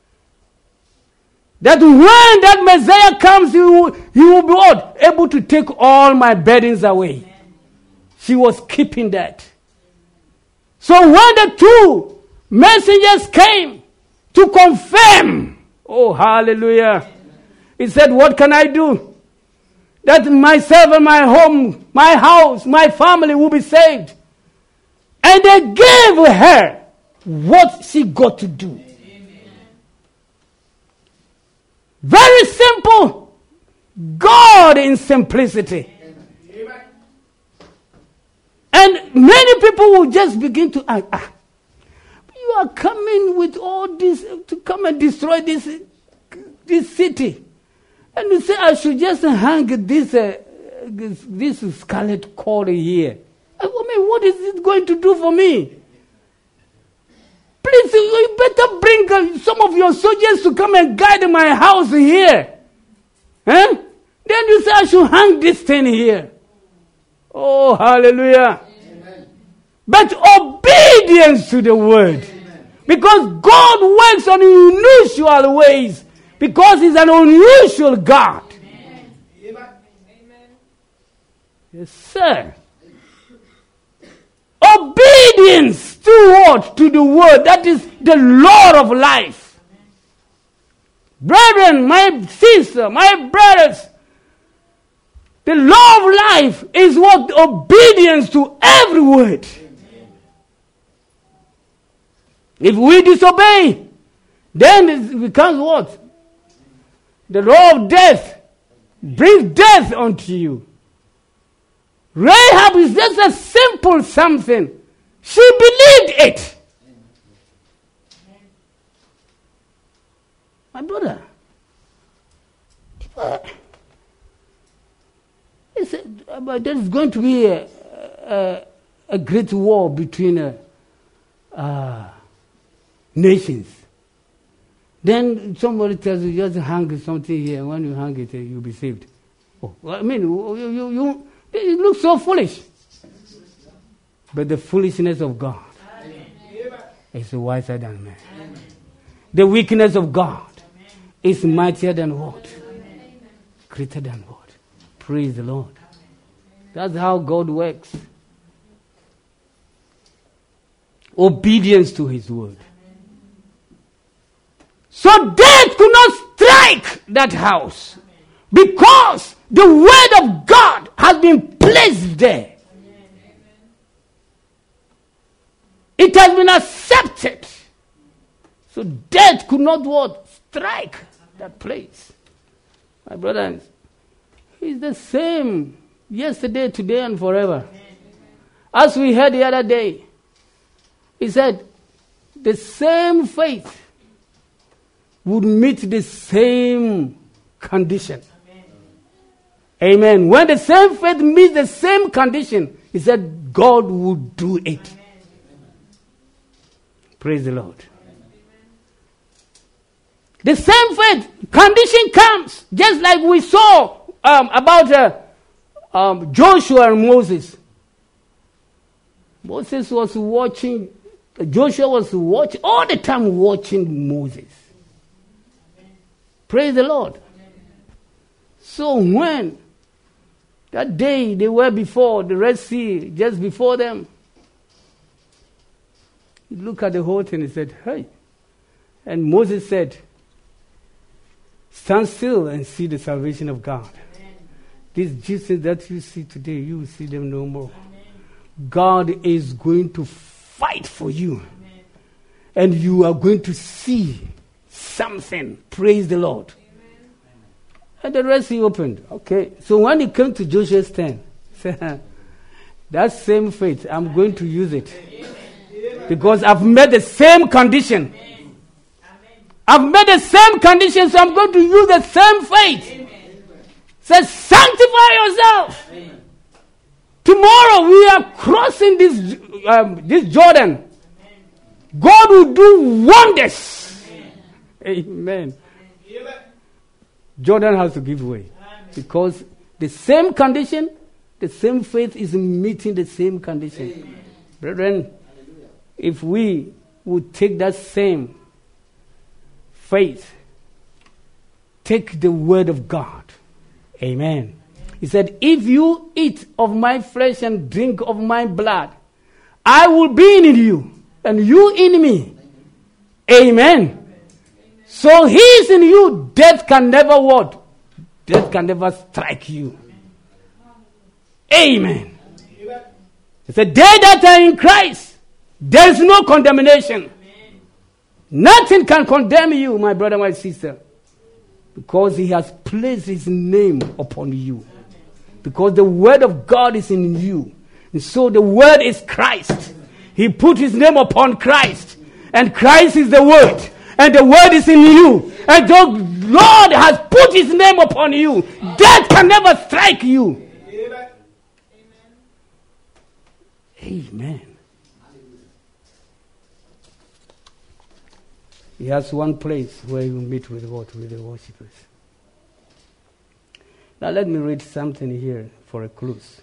That when that Messiah comes, he will, he will be what? Able to take all my burdens away. Amen. She was keeping that. So when the two messengers came to confirm, oh, hallelujah. Amen. He said, what can I do? That myself and my home, my house, my family will be saved. And they gave her what she got to do. Very simple. God in simplicity. Amen. And many people will just begin to ask, ah, you are coming with all this to come and destroy this, this city. And you say, I should just hang this, uh, this, this scarlet cord here. I mean, what is it going to do for me? Please, you better bring uh, some of your soldiers to come and guide my house here. Huh? Then you say, I should hang this thing here. Oh, hallelujah. Amen. But obedience to the word. Amen. Because God works on unusual ways. Because he's an unusual God. Amen. Amen. Yes, sir. Obedience to what? To the word. That is the law of life. Brethren, my sister, my brothers, the law of life is what? Obedience to every word. If we disobey, then it becomes what? The law of death brings death unto you. Rahab is just a simple something. She believed it. My brother, he said, but there is going to be a, a, a great war between uh, uh, nations. Then somebody tells you, just hang something here. When you hang it, you'll be saved. Oh, I mean, you, you, you, it looks so foolish. But the foolishness of God Amen. Is wiser than man. Amen. The weakness of God Amen. Is mightier than what? Amen. Greater than what? Praise the Lord. Amen. That's how God works. Obedience to his word. So death could not strike that house because the word of God has been placed there. It has been accepted. So death could not what? Strike that place. My brother, he's the same yesterday, today, and forever. As we heard the other day, he said, the same faith would meet the same condition. Amen. Amen. When the same faith meets the same condition, he said God would do it. Amen. Praise the Lord. Amen. The same faith, condition comes, just like we saw um, about uh, um, Joshua and Moses. Moses was watching, Joshua was watching, all the time watching Moses. Amen. Praise the Lord. Amen. So when that day they were before the Red Sea, just before them, he looked at the whole thing and said, hey. And Moses said, stand still and see the salvation of God. Amen. These Jesus that you see today, you will see them no more. Amen. God is going to fight for you. Amen. And you are going to see something. Praise the Lord. Amen. And the rest he opened. Okay. So when it came to Joshua's ten, that same faith, I'm going to use it. Amen. Because I've met the same condition. Amen. I've met the same condition, so I'm going to use the same faith. Amen. Says, sanctify yourself. Amen. Tomorrow we are crossing this um, this Jordan. Amen. God will do wonders. Amen. Amen. Amen. Jordan has to give way. Amen. Because the same condition, the same faith is meeting the same condition. Amen. Brethren, hallelujah. If we would take that same faith, take the word of God. Amen. He said, if you eat of my flesh and drink of my blood, I will be in you, and you in me. Amen. Amen. So he is in you, death can never what? Death can never strike you. Amen. Amen. He said, they that are in Christ, there is no condemnation. Amen. Nothing can condemn you, my brother, my sister, because he has placed his name upon you. Because the word of God is in you. And so the word is Christ. He put his name upon Christ. And Christ is the word. And the word is in you. And the Lord has put his name upon you. Death can never strike you. Amen. Amen. He has one place where you meet with what? With the worshippers. Now let me read something here for a close.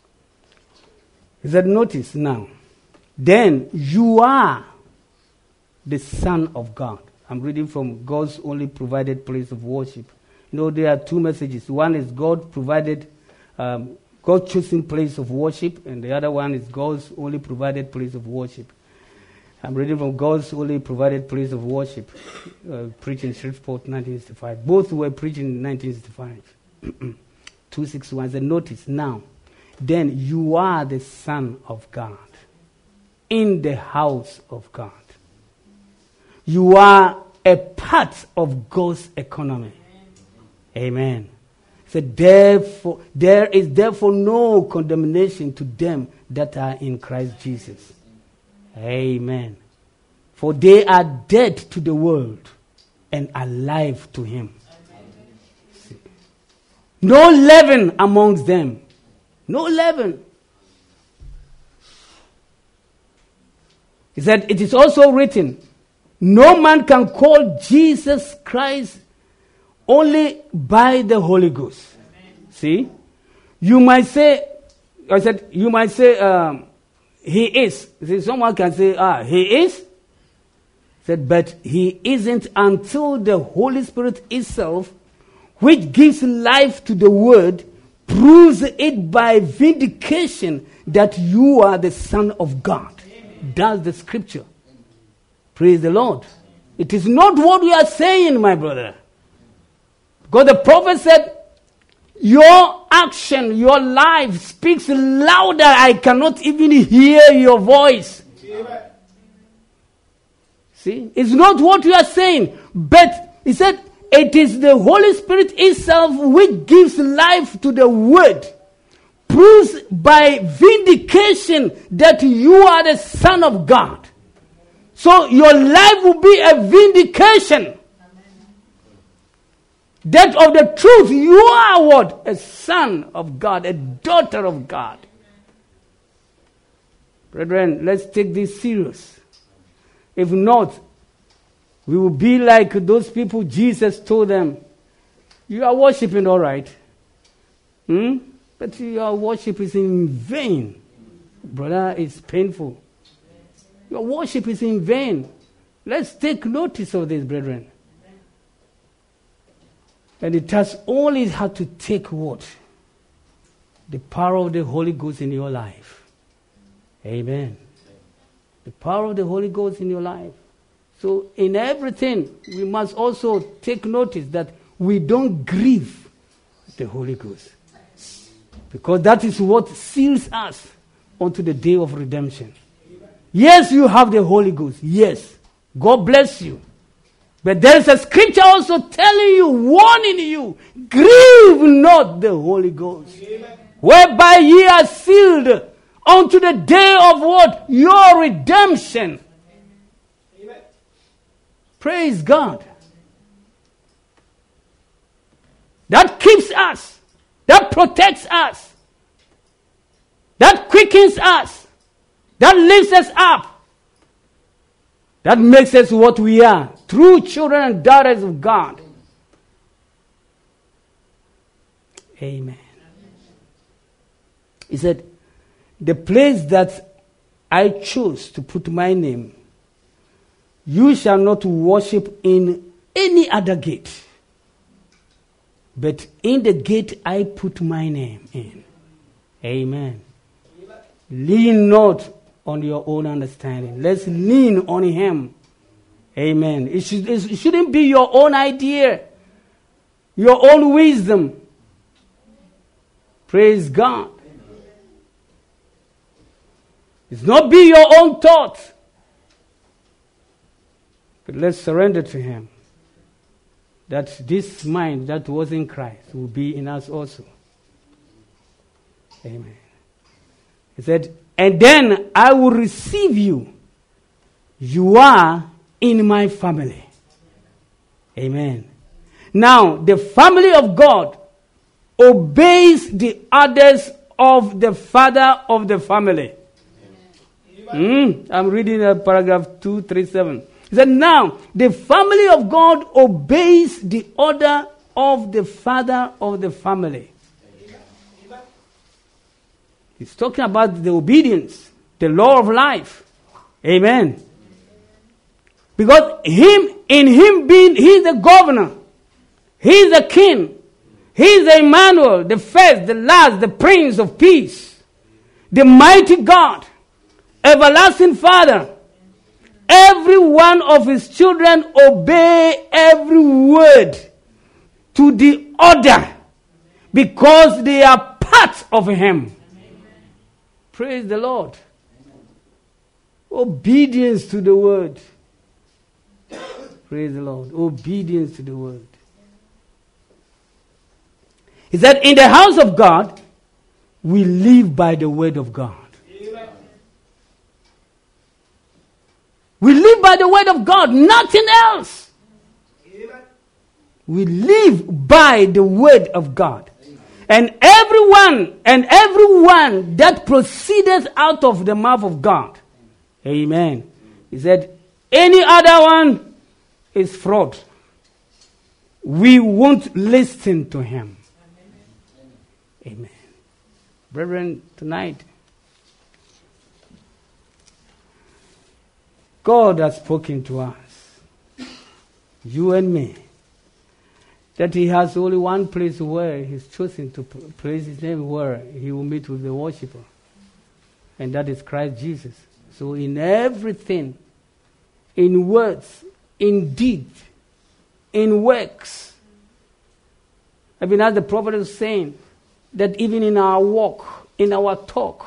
He said, notice now, then you are the Son of God. I'm reading from God's only provided place of worship. You know, there are two messages. One is God provided, um, God chosen place of worship, and the other one is God's only provided place of worship. I'm reading from God's only provided place of worship, uh, preached in Shreveport, nineteen sixty-five. Both were preached in nineteen sixty-five. two sixty-one. So notice now, then you are the Son of God in the house of God. You are a part of God's economy. Amen. So therefore, there is therefore no condemnation to them that are in Christ Jesus. Amen. For they are dead to the world and alive to him. No leaven amongst them. No leaven. He said, it is also written, no man can call Jesus Christ only by the Holy Ghost. Amen. See? You might say, I said, you might say, um, he is. See, someone can say, ah, he is. Said, but he isn't until the Holy Spirit itself, which gives life to the word, proves it by vindication that you are the Son of God. Amen. That's the scripture. Amen. Praise the Lord. It is not what we are saying, my brother. Because the prophet said, your action, your life speaks louder. I cannot even hear your voice. Amen. See, it's not what you are saying, but he said, it is the Holy Spirit itself which gives life to the word, proves by vindication that you are the Son of God. So your life will be a vindication. Amen. That of the truth, you are what? A son of God, a daughter of God. Brethren, let's take this serious. If not, We will be like those people Jesus told them, you are worshiping all right. Hmm? But your worship is in vain. Brother, it's painful. Your worship is in vain. Let's take notice of this, brethren. And it has only had to take what? The power of the Holy Ghost in your life. Amen. The power of the Holy Ghost in your life. So in everything, we must also take notice that we don't grieve the Holy Ghost. Because that is what seals us unto the day of redemption. Yes, you have the Holy Ghost. Yes. God bless you. But there is a scripture also telling you, warning you, grieve not the Holy Ghost. Amen. Whereby ye are sealed unto the day of what? Your redemption. Amen. Praise God. That keeps us. That protects us. That quickens us. That lifts us up. That makes us what we are. True children and daughters of God. Amen. He said, the place that I chose to put my name, you shall not worship in any other gate, but in the gate I put my name in. Amen. Lean not on your own understanding. Let's lean on Him. Amen. It, should, it shouldn't be your own idea, your own wisdom. Praise God. It's not be your own thought. But let's surrender to Him. That this mind that was in Christ will be in us also. Amen. He said, and then I will receive you. You are in my family. Amen. Now, the family of God obeys the orders of the father of the family. Mm, I'm reading uh, paragraph two thirty-seven. He said, now, the family of God obeys the order of the father of the family. He's talking about the obedience, the law of life. Amen. Because him, in him being, he's the governor. He's the king. He's the Emmanuel, the first, the last, the Prince of Peace. The mighty God, everlasting Father. Every one of his children obey every word to the order because they are part of him. Praise the Lord. Obedience to the word. Praise the Lord. Obedience to the word. He said, in the house of God, we live by the word of God. Amen. We live by the word of God, nothing else. Amen. We live by the word of God. And everyone, and everyone that proceedeth out of the mouth of God. Amen. He said, any other one is fraud. We won't listen to him. Amen. Amen. Brethren, tonight, God has spoken to us, you and me, that he has only one place where he's chosen to place his name, where he will meet with the worshiper. And that is Christ Jesus. So in everything, in words, in deed, in works, I mean, as the prophet is saying, that even in our walk, in our talk,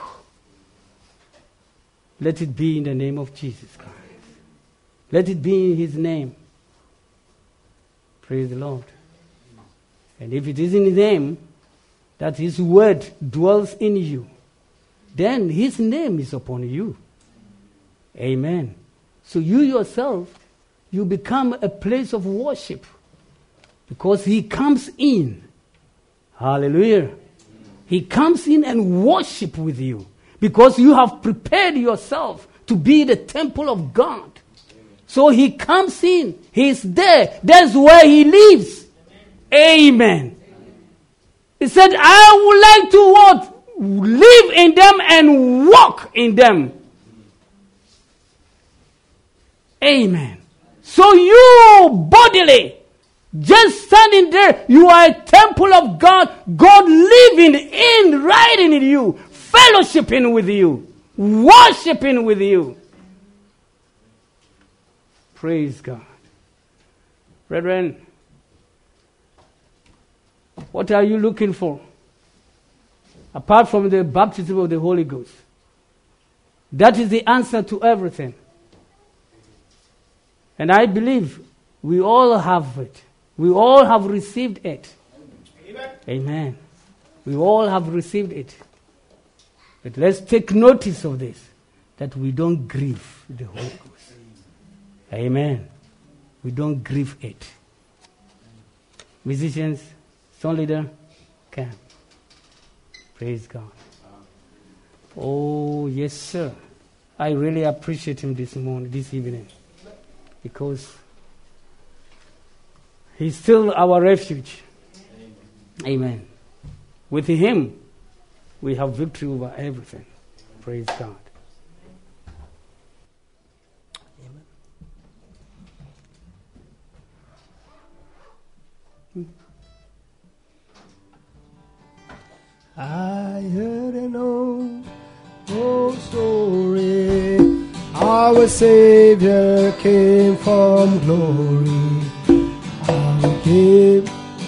let it be in the name of Jesus Christ. Let it be in his name. Praise the Lord. And if it is in his name, that his word dwells in you, then his name is upon you. Amen. So you yourself, you become a place of worship because he comes in. Hallelujah. He comes in and worship with you because you have prepared yourself to be the temple of God. So he comes in. He's there. That's where he lives. Amen. He said, I would like to what? Live in them and walk in them. Amen. So you bodily, just standing there, you are a temple of God. God living in, right in you, fellowshipping with you, worshiping with you. Praise God. Brethren, what are you looking for? Apart from the baptism of the Holy Ghost. That is the answer to everything. And I believe we all have it. We all have received it. Amen. Amen. We all have received it. But let's take notice of this, that we don't grieve the Holy Ghost. Amen. We don't grieve it. Musicians, song leader, come. Praise God. Oh, yes, sir. I really appreciate him this morning, this evening. Because he's still our refuge. Amen. Amen. With him, we have victory over everything. Praise God. Amen. I heard an old, old story. Our Savior came from glory. I came.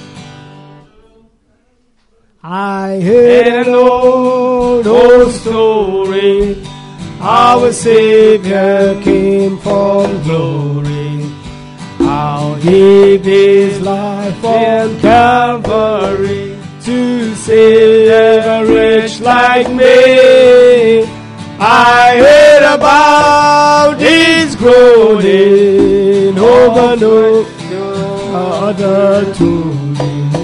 I heard an old, old story. Our Savior came from glory. How he gave his life on Calvary to save a wretch like me. I heard about his groaning over no other tomb.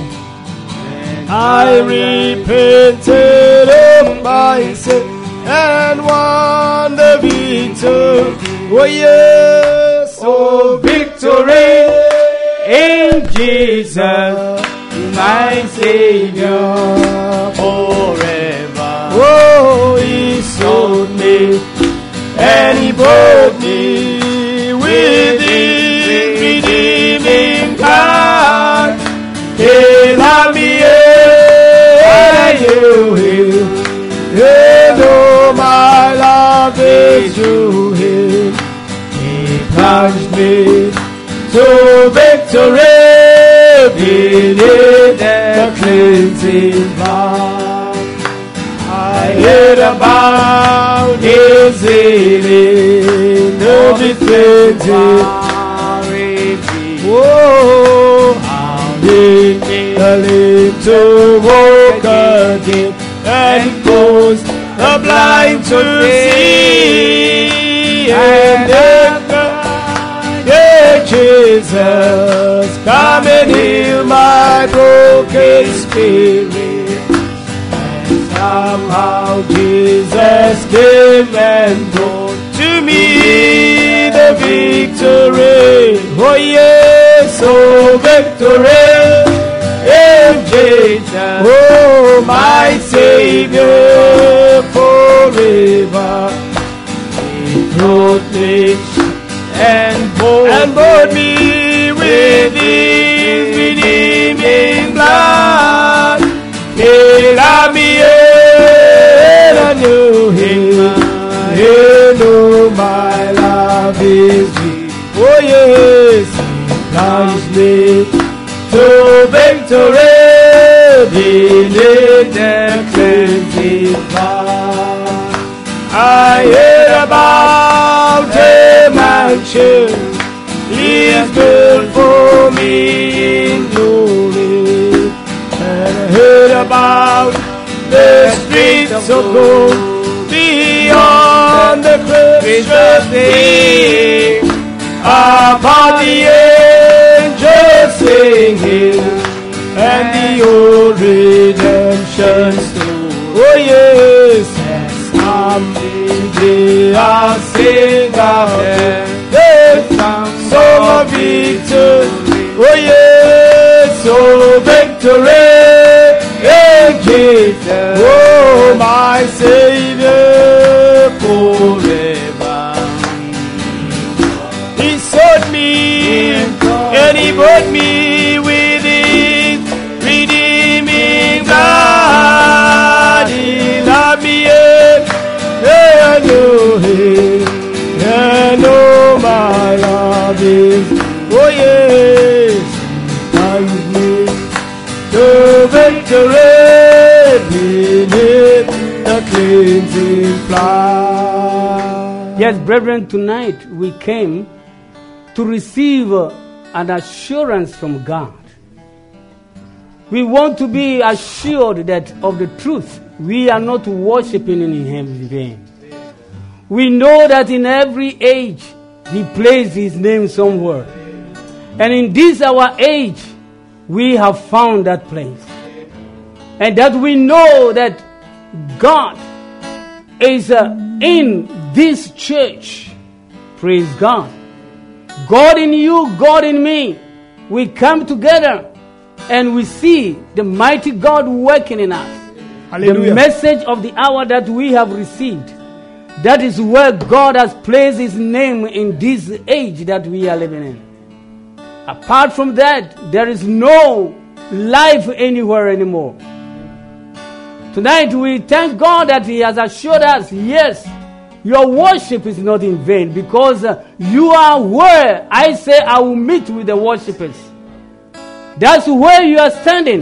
I repented of my sin and won the victory. Oh yes, oh victory in Jesus, my Savior forever. Oh, he sold me and he bought me with his redeeming blood. He loved me and I knew him. And oh, my love is through him. He plunged me to victory beneath the cleansing blood. I heard about his healing of his cleansing. Oh, how he made the lame to walk again and caused the blind to see. And then yeah, Jesus, come and heal my broken spirit. Somehow Jesus came and brought to me the victory. Oh yes, oh victory in Jesus. Oh my Savior forever. He brought me and bought, and bought me with his redeeming blood. He loved me and I knew him. He knew my love is deep. Oh yes, he plunged me to victory beneath the cleansing blood. I heard about a mansion he has built for me in glory. I heard about the streets of gold beyond the Christian sea, about the angels singing and the old redemption story. Oh yes, as someday I'll sing out there. Oh yes, oh victory in Jesus. Oh my Savior forever. He sought me and he bought me with his redeeming blood. He loved me and I know him. I know my love is. Oh yes, find me the victory beneath the cleansing flood. Yes, brethren, tonight we came to receive an assurance from God. We want to be assured that of the truth. We are not worshiping in Him in vain. We know that in every age He placed His name somewhere. And in this our age, we have found that place. And that we know that God is uh, in this church. Praise God. God in you, God in me. We come together and we see the mighty God working in us. Hallelujah. The message of the hour that we have received. That is where God has placed His name in this age that we are living in. Apart from that, there is no life anywhere anymore. Tonight we thank God that He has assured us, yes, your worship is not in vain, because uh, you are where I say I will meet with the worshippers. That's where you are standing.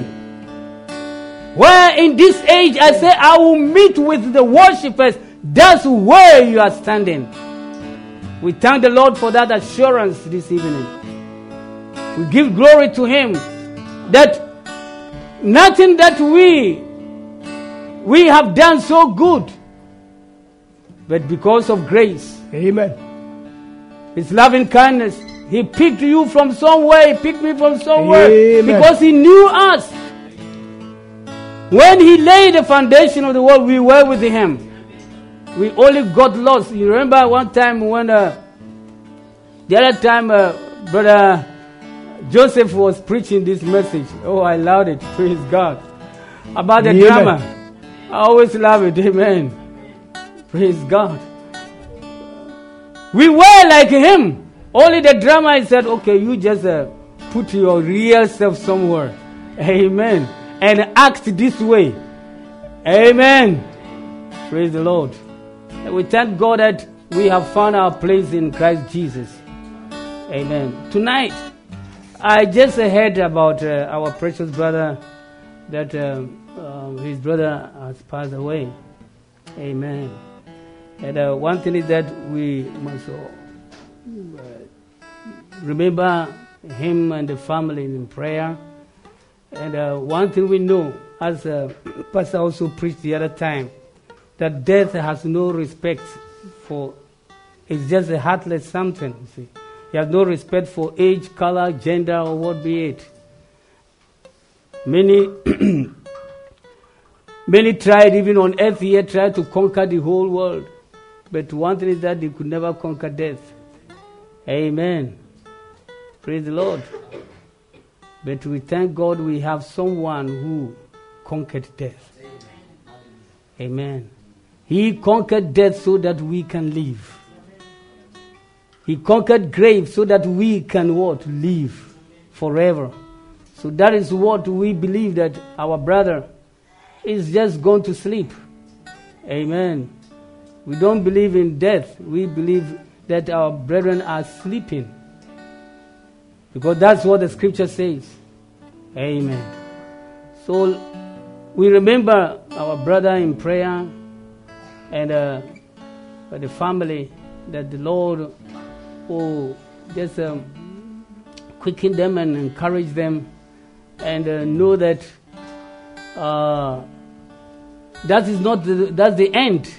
Where in this age I say I will meet with the worshippers, that's where you are standing. We thank the Lord for that assurance this evening. We give glory to Him that nothing that we we have done so good, but because of grace, Amen. His loving kindness, He picked you from somewhere, He picked me from somewhere, Amen. because He knew us. When He laid the foundation of the world, we were with Him. We only got lost. You remember one time when uh, the other time uh, Brother Joseph was preaching this message. Oh, I loved it. Praise God. About the Amen. drama. I always love it. Amen. Praise God. We were like him. Only the drama, I said, okay, you just uh, put your real self somewhere. Amen. And act this way. Amen. Praise the Lord. And we thank God that we have found our place in Christ Jesus. Amen. Tonight, I just heard about uh, our precious brother, that uh, uh, his brother has passed away. Amen. And uh, one thing is that we must uh, remember him and the family in prayer. And uh, one thing we know, as uh, Pastor also preached the other time, that death has no respect for, it's just a heartless something, you see. He has no respect for age, color, gender, or what be it. Many, many tried, even on earth here, tried to conquer the whole world. But one thing is that they could never conquer death. Amen. Praise the Lord. But we thank God we have someone who conquered death. Amen. He conquered death so that we can live. He conquered grave so that we can what? Live forever. So that is what we believe, that our brother is just going to sleep. Amen. We don't believe in death. We believe that our brethren are sleeping. Because that's what the scripture says. Amen. So we remember our brother in prayer, and uh, the family, that the Lord will just um, quicken them and encourage them, and uh, know that uh, that is not the, that's the end.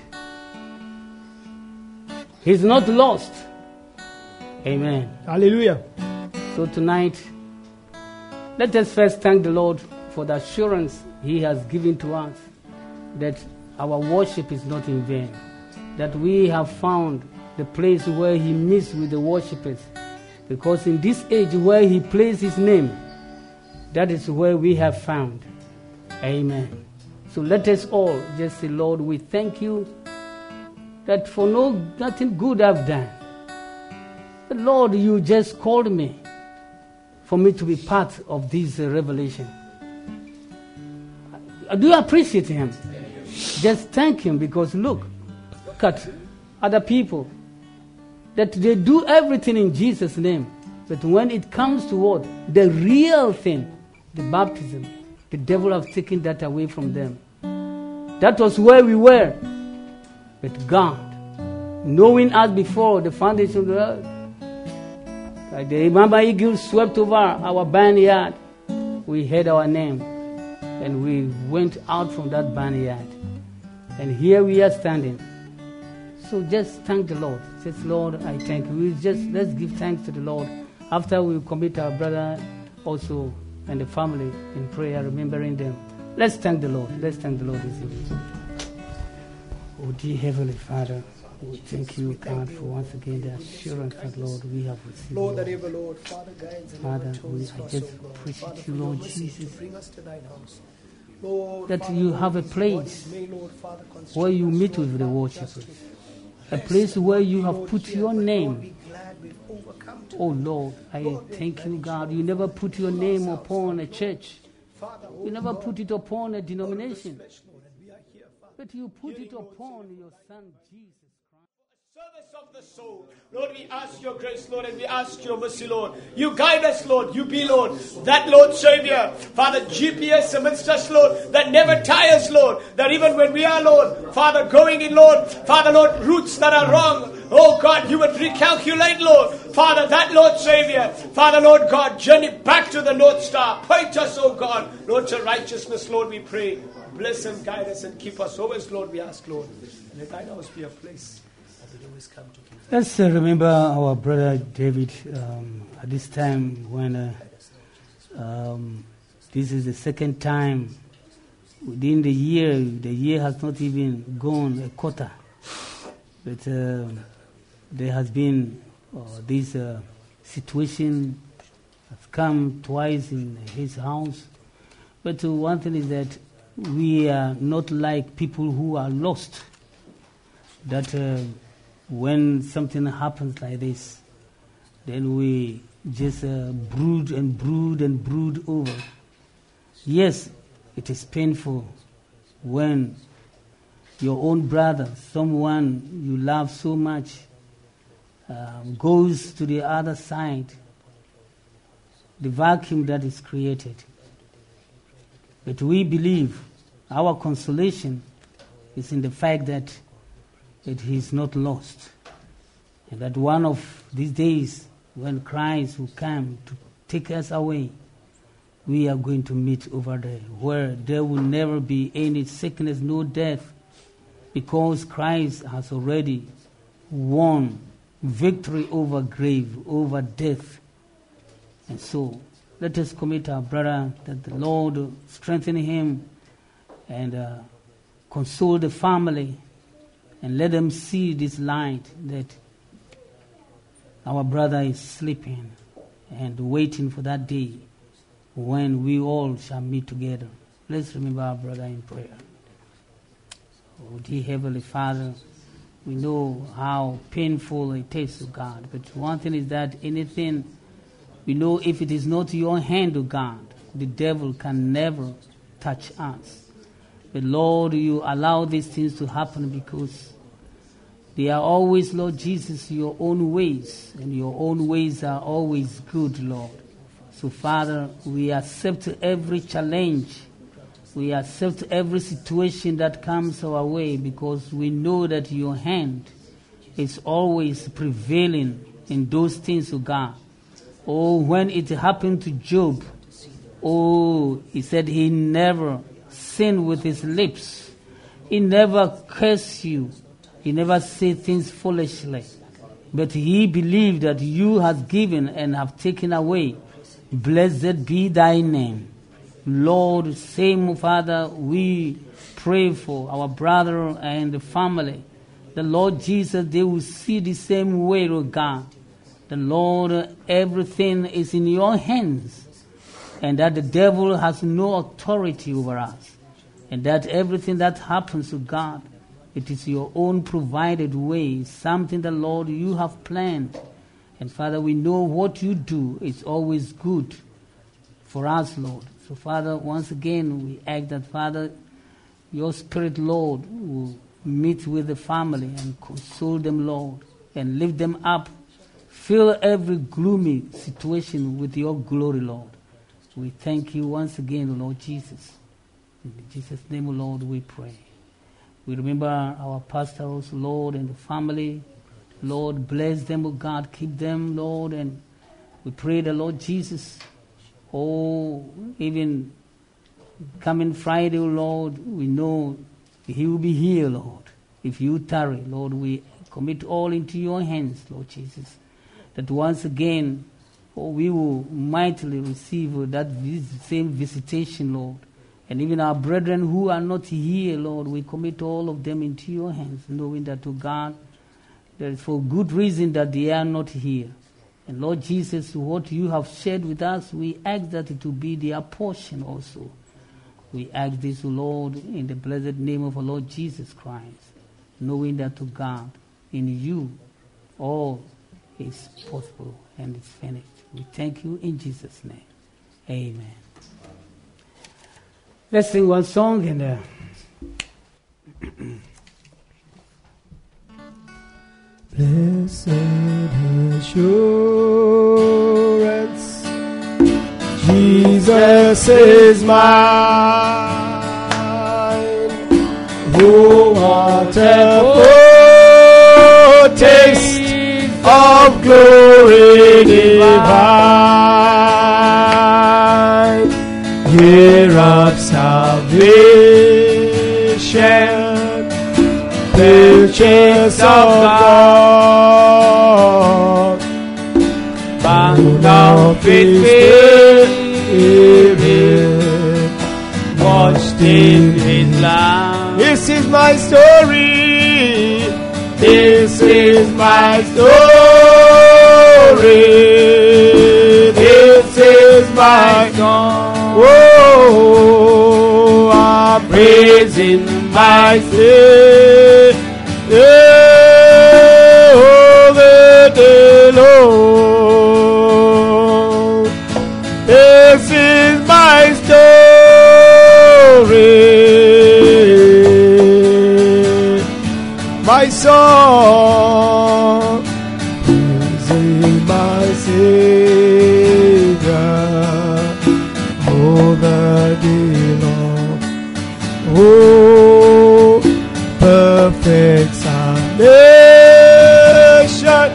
He's not lost. Amen. Hallelujah. So tonight, let us first thank the Lord for the assurance He has given to us that our worship is not in vain, that we have found the place where He meets with the worshippers. Because in this age where he placed his name, that is where we have found. Amen. So let us all just say, Lord, we thank you that for no nothing good I've done. But Lord, you just called me for me to be part of this uh, revelation. I do appreciate him. Just thank him, because look, look at other people that they do everything in Jesus' name. But when it comes to what? The real thing, the baptism, the devil has taken that away from them. That was where we were. But God, knowing us before the foundation of the earth, like the Mama Eagle swept over our barnyard, we heard our name and we went out from that barnyard. And here we are standing. So just thank the Lord. Just, Lord, I thank you. We just let's give thanks to the Lord. After we commit our brother also and the family in prayer, remembering them. Let's thank the Lord. Let's thank the Lord this evening. Oh, dear Heavenly Father, we thank you, God, for once again the assurance that, Lord, we have received. Lord, that ever, Lord, Father, guides and Father, we, I just appreciate you, Lord Jesus, Lord, that you have a place where you meet with the worshippers, a place where you have put your name. Oh, Lord, I thank you, God. You never put your name upon a church. You never put it upon a denomination. But you put it upon your Son, Jesus. Service of the soul. Lord, we ask your grace, Lord, and we ask your mercy, Lord. You guide us, Lord. You be, Lord. That, Lord, Savior. Father, G P S amidst us, Lord, that never tires, Lord. That even when we are, Lord, Father, going in, Lord, Father, Lord, routes that are wrong, oh, God, you would recalculate, Lord. Father, that, Lord, Savior. Father, Lord, God, journey back to the North Star. Point us, oh, God, Lord, to righteousness, Lord, we pray. Bless and guide us and keep us always, Lord, we ask, Lord. Let thine house be a place. Let's uh, remember our brother David um, at this time when uh, um, this is the second time within the year. The year has not even gone a quarter. But uh, there has been uh, this uh, situation has come twice in his house. But uh, one thing is that we are not like people who are lost. That uh, when something happens like this, then we just uh, brood and brood and brood over. Yes, it is painful when your own brother, someone you love so much, uh, goes to the other side, the vacuum that is created. But we believe our consolation is in the fact that that he is not lost. And that one of these days, when Christ will come to take us away, we are going to meet over there, where there will never be any sickness, no death, because Christ has already won victory over grave, over death. And so, let us commit our brother, that the Lord strengthen him and uh, console the family, and let them see this light that our brother is sleeping and waiting for that day when we all shall meet together. Let's remember our brother in prayer. Oh, dear Heavenly Father, we know how painful it is, to God. But one thing is that anything, we know if it is not your hand, O God, the devil can never touch us. But Lord, you allow these things to happen because they are always, Lord Jesus, your own ways. And your own ways are always good, Lord. So, Father, we accept every challenge. We accept every situation that comes our way because we know that your hand is always prevailing in those things, O God. Oh, when it happened to Job, oh, he said he never sinned with his lips. He never cursed you. He never said things foolishly. But he believed that you have given and have taken away. Blessed be thy name. Lord, same Father, we pray for our brother and the family. The Lord Jesus, they will see the same way, O God. The Lord, everything is in your hands, and that the devil has no authority over us, and that everything that happens to God, it is your own provided way, something that, Lord, you have planned. And Father, we know what you do is always good for us, Lord. So Father, once again, we ask that, Father, your Spirit, Lord, will meet with the family and console them, Lord, and lift them up. Fill every gloomy situation with your glory, Lord. We thank you once again, Lord Jesus. In Jesus' name, Lord, we pray. We remember our pastors, Lord, and the family. Lord, bless them, oh God. Keep them, Lord. And we pray the Lord Jesus, oh, even coming Friday, Lord, we know he will be here, Lord. If you tarry, Lord, we commit all into your hands, Lord Jesus. That once again, oh, we will mightily receive that vis- same visitation, Lord. And even our brethren who are not here, Lord, we commit all of them into your hands, knowing that to God, there is for good reason that they are not here. And Lord Jesus, what you have shared with us, we ask that it will be their portion also. We ask this, Lord, in the blessed name of our Lord Jesus Christ, knowing that to God, in you, all is possible and is finished. We thank you in Jesus' name. Amen. Let's sing one song and uh, Blessed assurance, Jesus is mine. Oh, what a taste of glory divine, year of salvation, purchase of God, bound of His Spirit, washed in His love. This is my story. This is my story. This is my song. Oh, I'm praising my Savior all the day long. This is my story. My song, praising my Savior all the day long. Oh, perfect salvation,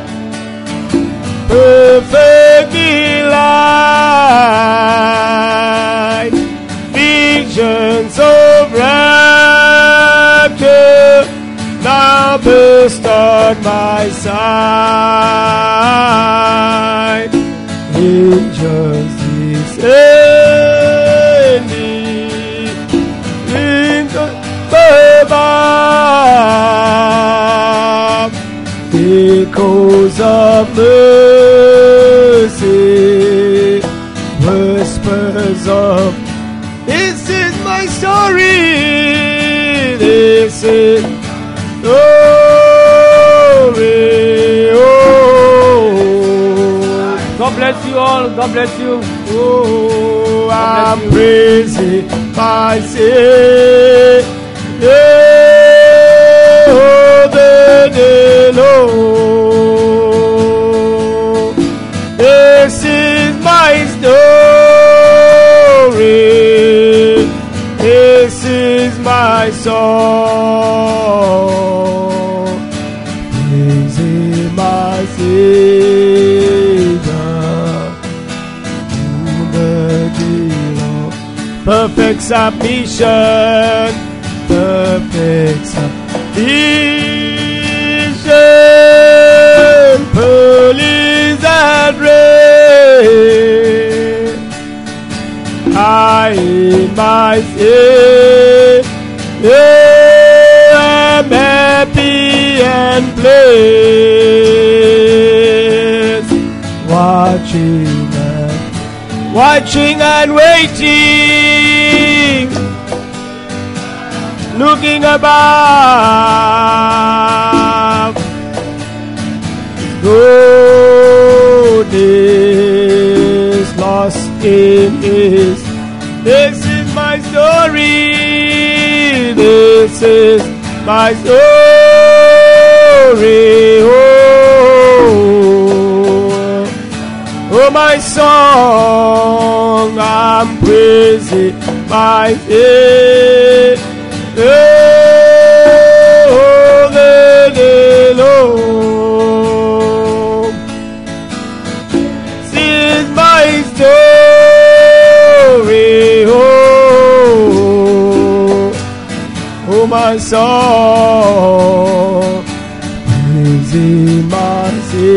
perfect delight, visions of rapture now burst on my sight. Angels descending, angels above, echoes of mercy, whispers of, this is my story, this is glory. Oh, God bless you all. God bless you. Oh, I'm praising my Savior all the day long. This is my story. This is my song. Praising my Savior all the day long. Perfect submission, perfect submission, police and rain. I in my Savior am happy and blessed. watching and watching and waiting, looking above. God is lost in His. This is my story. This is my story. Oh, oh, my song, I'm praising my Savior. Oh, the Lord. This is my story. Oh, oh, my song, praising my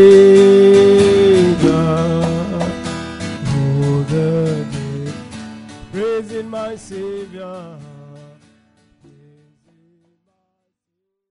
Savior. Oh, the day, praising my Savior.